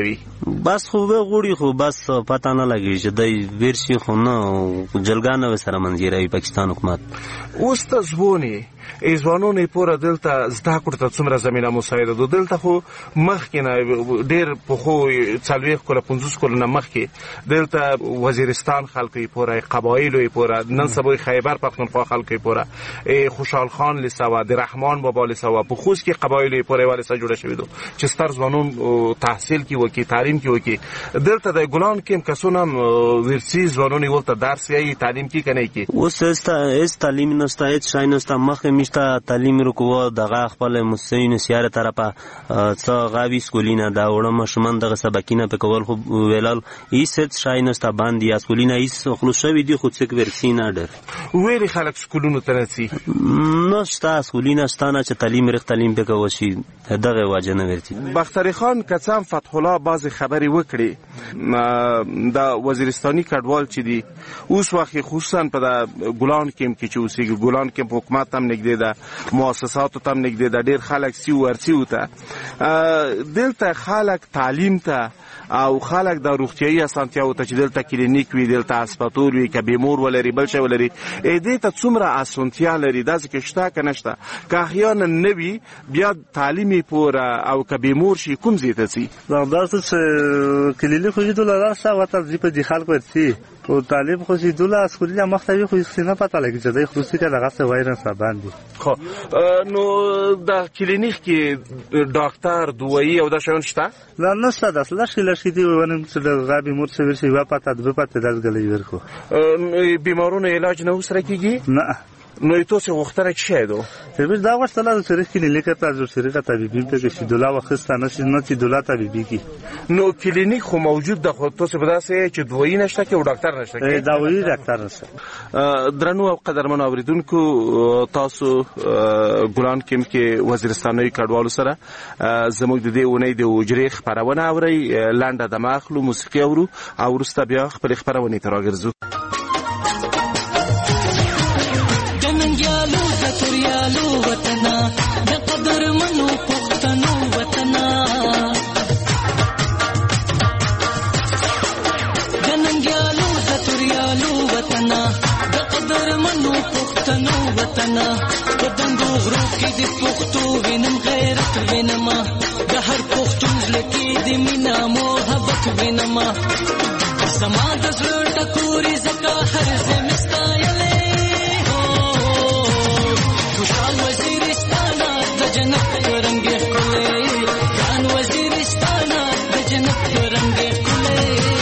[SPEAKER 8] بس خو به غوړي خو بس پته نه لګي چې د ورشي خو نه جلګانه سره منځيري پاکستان حکومت.
[SPEAKER 24] اوس ته ځوونی ځوانونه پوره دلته زده کړو ته څومره زمينه مساعده ده دلته خو مخکې نه ډېر په خو څلوېښت کاله پنځوس کاله نه مخکې دلته وزیرستان خلکو یې پوره قبایلو یې پوره نن سبا خیبر پختونخوا خلکو یې پوره خوشحال خان لیسه د رحمان بابا لیسه په خوست کې قبایلو یې پوره یوه لیسه جوړه شوې ده چې ستر ځوانان تحصیل کې وکړي تعلیم کې وکړي. دلته د ګلان کې هم کسونه هم ورسي ځوانان یې ورته درس یایي تعلیم کې که نه کړي.
[SPEAKER 8] اوس هېڅ تعلیم نشته هېڅ شی نشته. مخکې میشته تعلیم رکوه دغه خپل مستعین سیاره طرفه څه غاوي سکولینه دا وړه ماشومان دغه سبکینه په کول خو ویلال هیڅ هېڅ شی نشته باندې یا سکولینه هیڅ خلوص شوي دي خو څوک ورسي نه ډېر.
[SPEAKER 24] ولې خلک سکولونو ته نه ځي؟
[SPEAKER 8] نشته سکولینه شته نه چې تعلیم رخ تعلیم پکې وشي دغه وجه نه ورځي.
[SPEAKER 24] بختري خان که څه هم فتح الله بعضې خبرې وکړي د وزیرستاني کډوال چې دي اوس وخت خصوصا په د ګلان کې چې اوسېږي ګلان کې حکومت هم نږدې ده مؤسساتو ته هم نږدې ده ډېر خلک سی ورسي ته دلته خلک تعلیم ته او خلک د روغتیایي اسانتیاو ته چې دلته کلینیک وي دلته هسپتال وي که بیمور ولري بل شی ولري دې ته څومره اسانتیا لري داسې کې شته که نشته که احیانا نه وي بیا تعلیم یې پوره او که بیمور شي کوم ځای ته ځي؟
[SPEAKER 10] داسې چې کلینیک خو دې له راسته ورته ځي په دې خلکو ورسي او تعلیم خو چې دوله اسکولي مخته وي خو هېڅ نه پته لګي چې دی خصوصي که دغه څه وایرس راباندې.
[SPEAKER 24] خو نو د کلینیک کې ډاکټر دوایي او دا شیان شته؟
[SPEAKER 10] نه نشته داسې لږ لږ دي ونیم چې دغه بیمور څه ورشي یوه پته دوه پته داسې ګلۍ ورکړو.
[SPEAKER 24] بیمارونو علاج نه ورسره کېږي؟
[SPEAKER 10] نه.
[SPEAKER 24] نو تاسو غوښتنه څه شی ده؟
[SPEAKER 10] زموږ دا غوښتنه ده چې رښتینې کلینیک ته ځو چې هغه طبیبي پکې شي دوله واخیسته نه شي نه چې دوله طبیبي کړي.
[SPEAKER 24] نو کلینیک خو موجود ده خو تاسو به داسې چې دوایي نشته کې او ډاکټر نشته کې؟
[SPEAKER 10] دوایي ډاکټر نشته.
[SPEAKER 24] درنو او قدرمنو اورېدونکو تاسو ګلان کیم کې وزیرستاني کډوالو سره زموږ د دې اونۍ د اجرې خپرونه اورئ لنډه دمه اخلو موسیقي اورو او وروسته بیا خپلې خپرونې ته راګرځو.
[SPEAKER 11] تریالو وطنا د قدر منو پښتنو وطنا د ننګیالو د تریالو وطنا د قدر منو پښتنو وطنا په دنګو غرو کې د پښتو وینم غیرت وینم د هر پښتون زړه کې د مینا محبت وینم زما د زړه ټکوري زکه هر زمستا یلې خوشحال وزیرستان د جنت رنگ خلې ګان وزیرستان د جنت رنگ خلې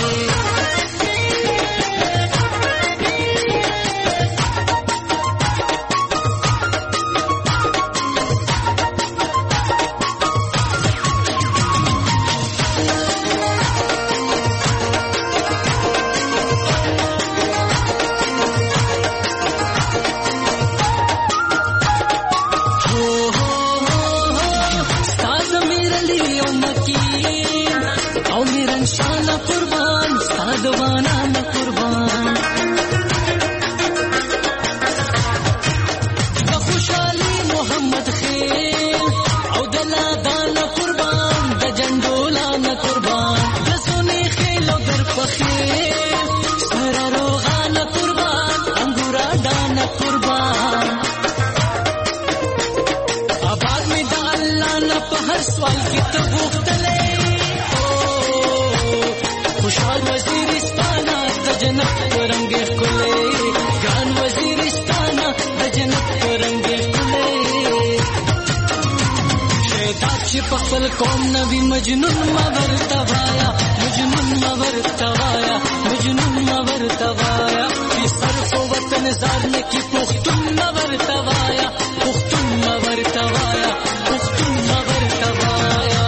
[SPEAKER 11] پخپل قوم نوی مجنون مور توایا مجنون مور توایا مجنون مور توایا کی صرف وطن زار نے کی پختون مور توایا پختون مور توایا پختون مور توایا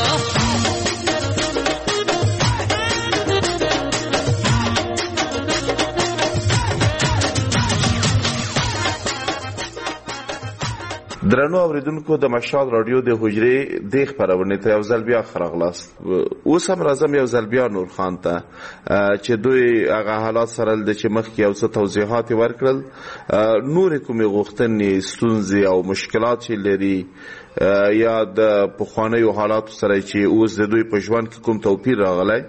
[SPEAKER 24] درنو اوریدونکو د مشال رادیو د حجرې د خبرونه ته یو ځل بیا خراغلاست اوس هم راځم یو ځل بیا نور خان ته چې دوی هغه حالات سره د چې مخکې یو څه توضیحات ورکړل نور کومې غوښتنې ستونزې او مشکلات چې لري یا د پخوانیو حالاتو سره چې اوس د دوی په ژوند کې کوم توپیر راغلی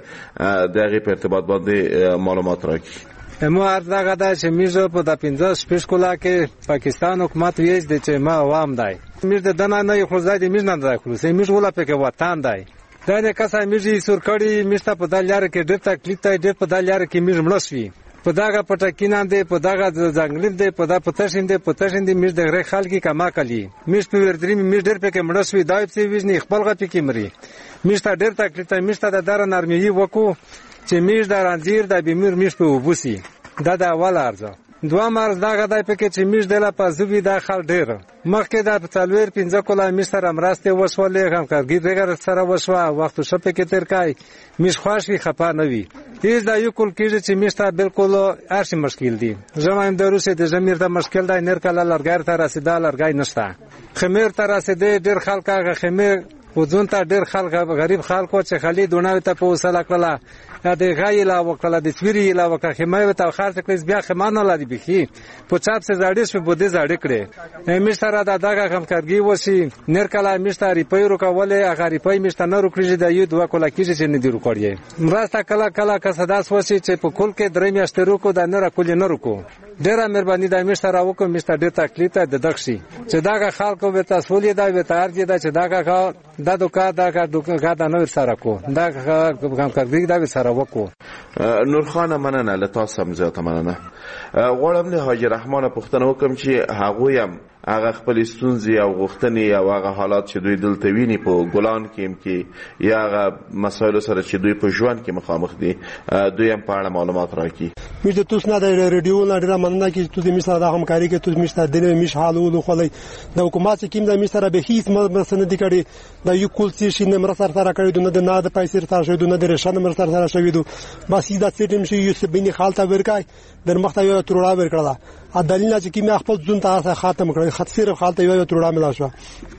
[SPEAKER 24] د هغې په ارتباط باندې معلومات راکړي.
[SPEAKER 6] مو عرض دغه ده چې موږ په د پنځه شپږ کاله کې پاکستان حکومت ویل دی چې ما عوام دی موږ د دنه نه خو ځای دی موږ نه دی خو سې موږ ولا پکې وطن دی دا نه کسا موږ سور کړي موږ په دال یار کې ډېر تکلیف دی ډېر په دال یار کې موږ مړسوي په داغه پټکینان دی په داغه ځنګلین دی په دا پتشین دی پتشین دی موږ د غره خلک کما کلی موږ په وردري موږ ډېر پکې مړسوي دای په ویژنې خپل غټ کې مري موږ ته ډېر تکلیف دی موږ ته د دار نرمي وکړو چې موږ د رانځیر د بیمیر موږ په وبوسي دا د اول ارزه دوه مرز دغه دای پکې چې موږ د لا پازوی داخل ډېر مخکې د څلور پنځه کاله موږ سره مرسته وسولې همکارګي دغه سره وسوه وخت شپه کې تیر کای موږ خوښ وي خپه نه وي هیڅ دا یو کول کېږي چې موږ ته بالکل هرڅه مشکل دي زموږ د روسي د زمیر د مشکل دی نر کله لرګار ته رسیدا لرګای نشته خمیر ته رسیدې ډېر خلک هغه خمیر وځون ته ډېر خلک غریب خلکو چې خالي دونه ته په وسله کړله د غای لا وکړه د چوری لا وکړه خمای ته خرڅ کړي بیا خمانه لري بخي په چاپ سه زړې په بده زړې کړي مشتره د دغه همکارګي وسی نر کله مشتری پیرو کولې هغه ریپای مشته نه روکړي د یو دوه کله کیږي چې نه دی روکړي مرسته کله کله کسداس وسی چې په کول کې درې میاشتې روکو د نه راکول نه روکو ډیره مهرباني د مشتره وکړو مشته ډېر تکلیف ته د دښي چې دغه خلکو به تاسو ولې دا به تارجه دا چې دغه دا دوکا دا دوکا دا نو سره کو دا همکارګي دا سره وکړو.
[SPEAKER 24] نورخانه مننه له تاسو هم زیاته مننه. غواړم له حاجي رحمان پوښتنه وکم چې هغه هم هغه خپل ستونزې او غوښتنې او هغه حالات چې دوی دلته ویني په ګلان کې کې یا هغه مسایل سره چې دوی په ژوند کې مخامخ دي دوی هم په اړه معلومات راکړي.
[SPEAKER 12] موږ د تاسو نه د ریډیو نه ډیره مننه چې تاسو موږ سره د همکاري کې تاسو موږ ته د موږ حالولو خلای د حکومت کې موږ سره به هیڅ مرسته نه کړي د یو کول څه شي نه مرسته سره کړي دونه د نه د پیسې سره شوی دونه د رشان مرسته سره شوی دو بس دا سیټم شي یو څه بینی حالت ورکای در مخته یو تروړه ورکړه ا دلیل چې کی مې خپل ځون ته ختم کړی خاطر صرف حالت یو تروړه ملا شو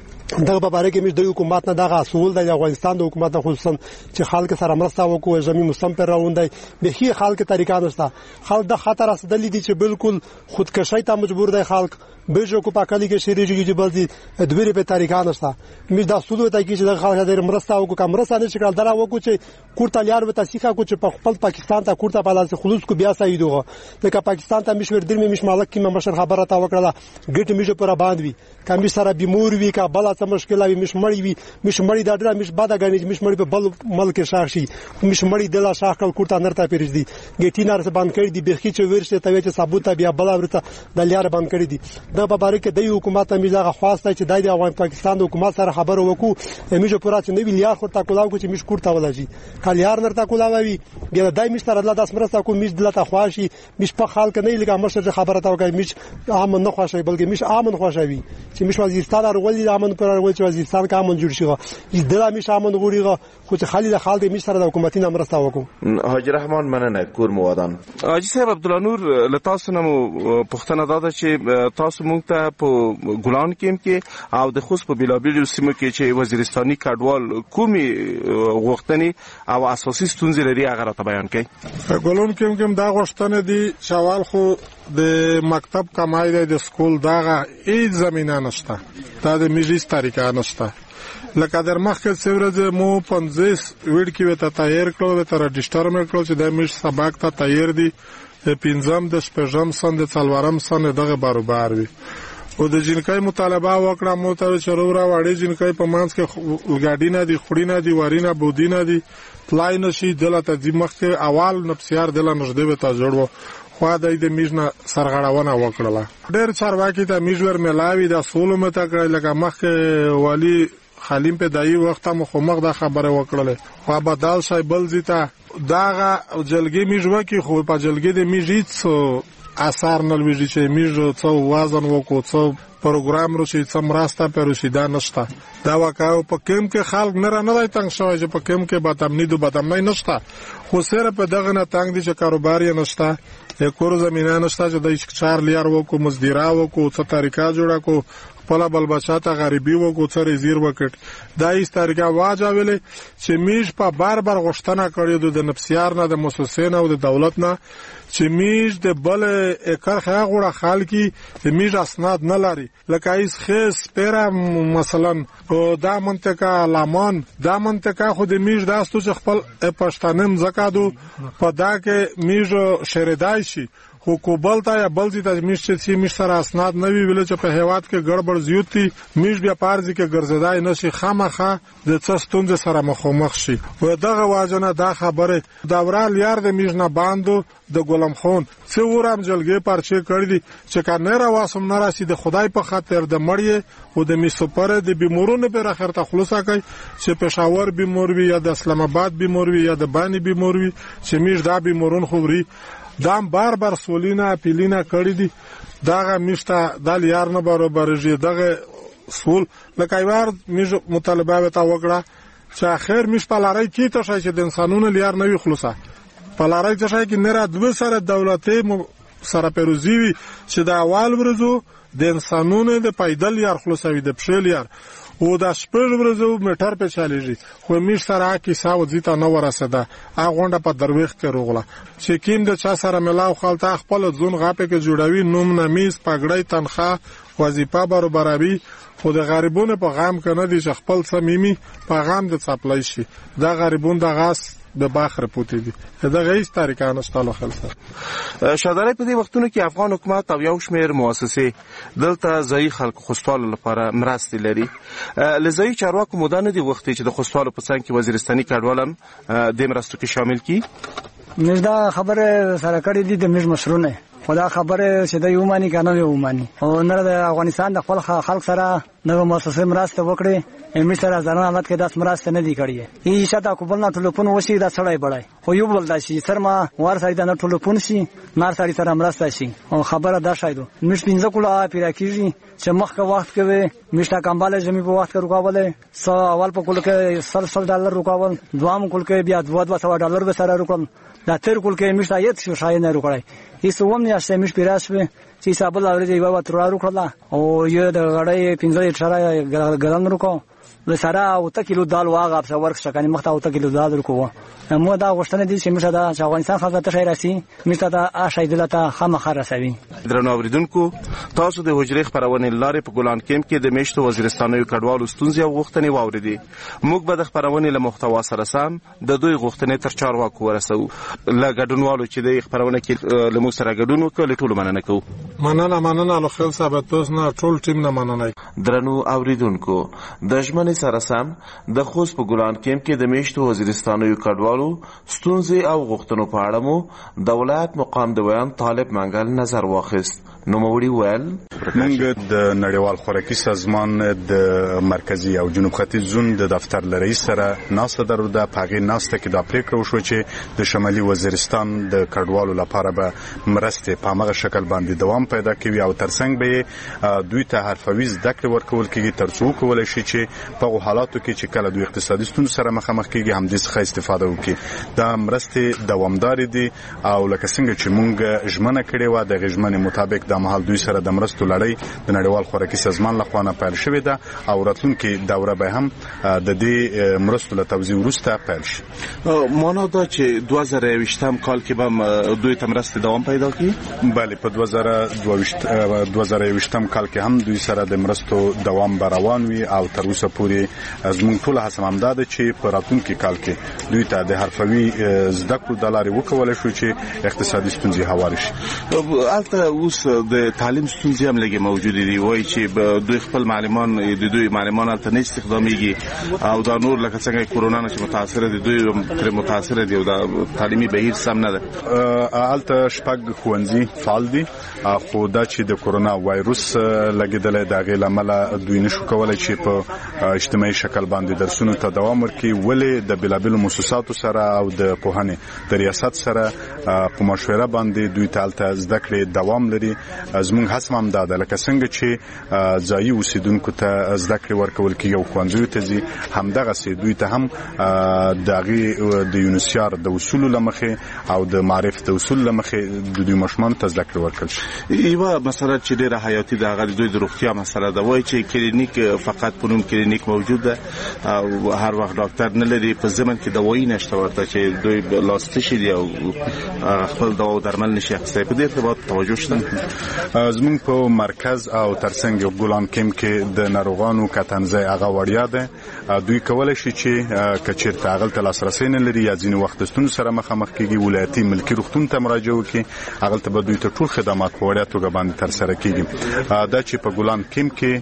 [SPEAKER 12] دغه په اړه کې موږ د حکومت نه دغه اصول د افغانستان د حکومت خصوصا چې خلک سره مرسته وکړي زمي مسلم پر راوندای به هي خلک طریقه نشته خلک د خطر اصلي دي چې بالکل خودکشي ته مجبور دي خلک بهجو کو پاکالي کې شریږي چې بلدي د ویری په طریقه نشته موږ د اصول ته کې چې د خلک د مرسته وکړو کوم مرسته نه شکل درا وکړو چې کوړه لیار وته سیخه کو چې په خپل پاکستان ته کوړه په لاس خلوص کو بیا سایدو لکه پاکستان ته مشور درمه مش مالک کې مشر خبره تا وکړه ګټ میجه پر باندې کمی سره بیمور وی کا بل څه مشکل وي مش مړی وي مش مړی دا ډېر مش باده غنی مش مړی په بل ملک شاشي مش مړی د لا شاکل کوړه نرته پیرځ دي ګټینار څه باندې کړی دي بخي چې ورشه ته چې ثابت بیا بل ورته د لیار باندې کړی دي د په باره کې د حکومت میزه خواسته چې د افغان پاکستان د حکومت سره خبرو وکړو میجه پورا چې نوی لیار خورتا کولاو چې مش کوړه ولجی کالیار نرته کولاوي بیا دای مش تر الله داس مرسته کو مش دلته خواشي مش په خلک نه لګه مشر خبره تا وکړي مش امن نه خواشي بلکې مش امن خواشوي چې مش وزیرستان ورولې امن پر ورولې چې وزیرستان کا امن جوړ شي دلا مش امن غوړيغه خو چې خالي د خالد مش سره د حکومتي مرسته وکړو.
[SPEAKER 24] حاجي رحمان مننه کور موادان. حاجي صاحب عبد الله نور له تاسو نه پوښتنه ده چې تاسو موږ ته په ګلان کې کې او د خوست په بلابل سیمه کې چې وزیرستاني کډوال کومي غوښتنې او اساسي ستونزې لري هغه راته بیان کړئ.
[SPEAKER 25] ګلون کې کوم دا غوښتنې دي شوال خو د مکتب کمای د سکول داغه هیڅ زمينه نشته دا د مجلس طریقه نشته لکه در مخکې څورځ مو پنځه ویډ کې وته تیار کړو ته رجستر مې کړو چې د مش سبق ته تیار دي پنځم د شپږم سن د څلورم سن دغه برابر وي او د جنکای مطالبه وکړه مو ته چرورا وړي جنکای په مانس کې ګاډی نه دي خوري نه دي وارینه بودی نه دي پلای نشي دلته د مخکې اول نفسیار دل نشده به تا جوړو خو د دې میژنه سرغړاونه وکړه ډېر چارواکي ته میژور ملاوي د اصول مته کړل لکه مخکې والی خالیم په دایي وخت مخ مخ د خبره وکړله خو بدل شای بل زیته داغه جلګي میژو کې خو په جلګي د میژیت اثر نه لوي چې میژو څو وزن وکړو څو پروګرام رو چې څم راسته پروشي دا نشته دا وکاو په کوم کې خلک نه نه تنګ شوی چې په کوم کې باتمنی دو باتمنی نشته خو سره په دغه نه تنګ دي چې کاروبار یې نشته کور زمينه نشته چې د چار لیار وکړو مزدورا وکړو څه طریقه جوړه کو خپل بل بچا ته غریبي وکړو څه زیر وکړ دا هیڅ طریقه واجبلې چې میش په بار بار غوښتنه کړې د نفسیار نه د مؤسسې نه او د دولت نه چې میش د بل اکر خاغوړه خالکی د میش اسناد نه لري لکه ایس خیس پیرا مثلا دا منطقه لامان دا منطقه خو د میش داستو چې خپل پښتانم زکادو په دا کې میش شریدای شي خو کوبل تا یا بلځي ته میش چې میش سره اسناد نه وی ویل چې په هیواد کې ګړبړ زیوتی میش بیا پارځي کې ګرځیدای نشي خامخه د څه ستونزې سره مخامخ شي و دغه واجنه دا خبره دورال یار د میش نه باندو د ګلم خون څو ورم جلګې پرچې کړې دي چې کار نه واسم نه راسي د خدای په خاطر د مړی او د میسو پر د بیمورونو پر اخر ته خلاصه کوي چې پېښور بیمور وي یا د اسلام آباد بیمور وي یا د بانی بیمور وي چې میش دا بیمورون خوري دام بار بار سولینا پیلینا کړی دي داغه میشته د لیار نه برابرږي دغه سول لکه یوار میش مطالبه وتا وکړه چې اخر میش په لارای کې ته شای چې د انسانونو لیار نه وي خلاصه په لارای ته شای کې نه را دوه سره دولتي سره پیروزي وي چې د اول ورځو د انسانونو د پیدل یار خلاصوي د پښل یار او د شپږ ورځو میټر په چاليږي خو میش سره کې ساو ځیته نو ورسېده هغه غونډه په درويخ کې روغله چې کیم د چا سره ملاو خلته خپل ځون غاپه کې جوړوي نوم نمیز پګړی تنخواه وظیفه برابروي خو د غریبونو په غام کې نه دي چې خپل صمیمي په غام د څپلای شي دا غریبون د غاس د باخر پوتې دي دا غیس طریقانه ستالو خلصه
[SPEAKER 24] شادره په دې وختونو کې افغان حکومت او یو شمېر مؤسسې دلته ځای خلکو خوستوالو لپاره مرستې لري لزای چارواکو مودانه دي وختي چې د خوستوالو په څنګ کې وزیرستاني کډوالم د مرستو کې شامل کی
[SPEAKER 13] مزدا خبره سره کړې دي د مش مشرونه خدا خبره چې د یو مانی کنه یو مانی او نه د افغانستان د خپل خلک سره نو مؤسسه مرسته وکړي امي سره ځان احمد کې داس مرسته نه دی کړی ای شاته کوبل نه ټلیفون وشي دا سړی بړای خو یو بل داسي سرما ور سړی دا نه ټلیفون شي نار سړی سره مرسته شي او خبره دا شایدو مش پینځه کوله پیرا کیږي چې مخکې وخت کې مشتا کمباله جمی په وخت کې رکاوله سو اول په کول کې سل سل ډالر رکاول دوام کول کې بیا دوه دوه سو ډالر به سره رکول دا تر کول کې مشتا یت شو شای نه رکړای هیڅ ووم نه شته مش پیراسوي چې حساب لاره دی یو تر رکړه او یو د غړې پینځه اشاره ګران رکاو لسره او ته کیلو دال واغه په ورک شکنه مخته او ته کیلو دال ورکو مو دا غوښتنه دي چې مشه دا افغانستان خاصه ته راسي مشه دا آشای دلته خامخا رسوي
[SPEAKER 24] درنو اوریدونکو تاسو د حجرې خبرونه لارې په ګلان کېم کې د میشتو وزیرستاني کډوالو ستونزې او غوښتنې واوریدي موږ به د خبرونه له محتوا سره سم د دوی غوښتنې تر چارواکو ورسو ل ګډونوالو چې د خبرونه کې له موږ سره ګډون وکړي ټول مننه کوو
[SPEAKER 25] مننه مننه له خپل ثابت تاسو نه ټول ټیم نه مننه
[SPEAKER 24] درنو اوریدونکو د ژمنې سره سم د خوست په ګلان کېم کې د میشتو وزیرستاني کډوالو ستونزې او غوښتنو په اړه مو دولت مقام د بیان طالب منګل نظر واخیست نو موري ویل
[SPEAKER 14] موږ د نړیوال خوراکي سازمان د مرکزی او جنوب ختیځ زون د دفتر رئیس سره ناسته درلوده په هغې ناسته کې دا پریکړه وشوه چې د شمالي وزیرستان د کډوالو لپاره به مرستې په همغه شکل باندې دوام پیدا کوي او ترڅنګ به دوی ته حرفوي زده کړې ورکول کېږي تر څو وکولی شي چې په هغو حالاتو کې چې کله دوی اقتصادي ستونزو سره مخامخ کېږي همدې څخه استفاده وکړي دا مرستې دوامدارې دي او لکه څنګه چې موږ ژمنه کړې وه د هغې ژمنې مطابق دا مهال دوی سره د مرستو لړۍ د نړیوال خوراکي سازمان لخوا نه پیل شوې ده او راتلونکي دوره به هم د دې مرستو له توزیع وروسته پیل شي
[SPEAKER 24] مانا دا چې دوه زره یوویشتم کال کې به دوی ته مرستې دوام پیدا کړي
[SPEAKER 14] بله په دوه زره یوویشتم کال کې هم دوی سره د مرستو دوام به روان وي او تر اوسه پورې زموږ ټوله هڅه همدا ده چې په راتلونکي کال کې دوی ته د حرفوي زده کړو د لارې وکولی شو چې اقتصادي ستونزې هوارې شي
[SPEAKER 24] هلته اوس د تعلیم ستونزې هم لږې موجودې دي وایي چې دوی خپل معلمان د دوی معلمان هلته نه استخدامیږي او دا نور لکه څنګه کرونا نه چې متاثره دي دوی ترې متاثره دي او دا تعلیمي بهیر سم نه ده
[SPEAKER 14] هلته شپږ ښوونځي فعال دي خو دا چې د کرونا وایروس لګېدلی د هغې له امله دوی نشو کولی چې په اجتماعي شکل باندې درسونو ته دوام ورکړي ولې د بېلابېلو موسساتو سره او د پوهنې د ریاست سره په مشوره باندې دوی ته هلته زده کړې دوام لري زموږ هڅه هم دا ده لکه څنګه چې ځایي اوسیدونکو ته زده کړې ورکول کېږي او ښوونځیو ته ځي همدغسې دوی ته هم د هغې د یونیسیار د اصولو له مخې او د معرف د اصولو له مخې د دوی ماشومانو ته زده کړې ورکړل شي.
[SPEAKER 24] یوه مسله چې ډېره حیاتي ده هغه د دوی د روغتیا مسله ده. وایي چې کلینیک فقط په نوم کلینیک موجود ده او هر وخت ډاکټر نه لري، په ضمن کې دوایي نشته ورته چې دوی لاستشي دي او خپل دوا او درمل نشي اخیستی. په دې ارتباط توجه شته.
[SPEAKER 14] زموږ په مرکز او ترڅنګ ګلان کیم کې د ناروغانو کتنځای هغه وړیا ده. دوی کولی شي چې که چېرته هغلته لاسرسی نه لري یا ځینې وخت د ستونزو سره مخامخ کېږي ولایتي ملکي روغتون ته مراجعه وکړي، هغلته به دوی ته ټول خدمات په وړیا توګه باندې ترسره کېږي. دا چې په ګلان کیم کې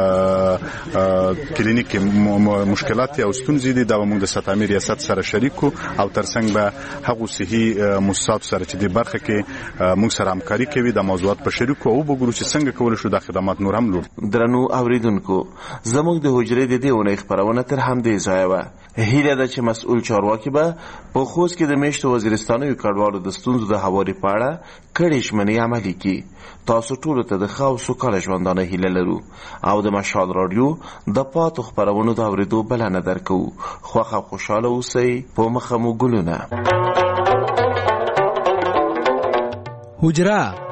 [SPEAKER 14] کلینیک کې مشکلات او ستونزې دي دا به موږ د سطحي ریاست سره شریک او ترڅنګ به هغو صحي مؤسساتو سره چې د برخه کې موږ سره همکاري کوي د موضوعات په شریکو او وګورو چې څنګه کولی شو دا خدمات نور هم لوړ.
[SPEAKER 24] درنو اوریدونکو، زموږ د حجرې د دې اونۍ خپرونه تر همدې ځایه وه. هیله ده چې مسؤل چارواکي به په خوست کې د میشتو وزیرستانیو کډوالو د ستونزو د هواري په اړه کړې ژمنې عملي کړي. تاسو ټولو ته د ښه او سوکاله ژوندانه هیله لرو او د مشال راډیو د پاتو خپرونو د اورېدو بلنه درکوو. خوښ او خوشحاله اوسئ. په مخه مو ګلونه.
[SPEAKER 5] حجره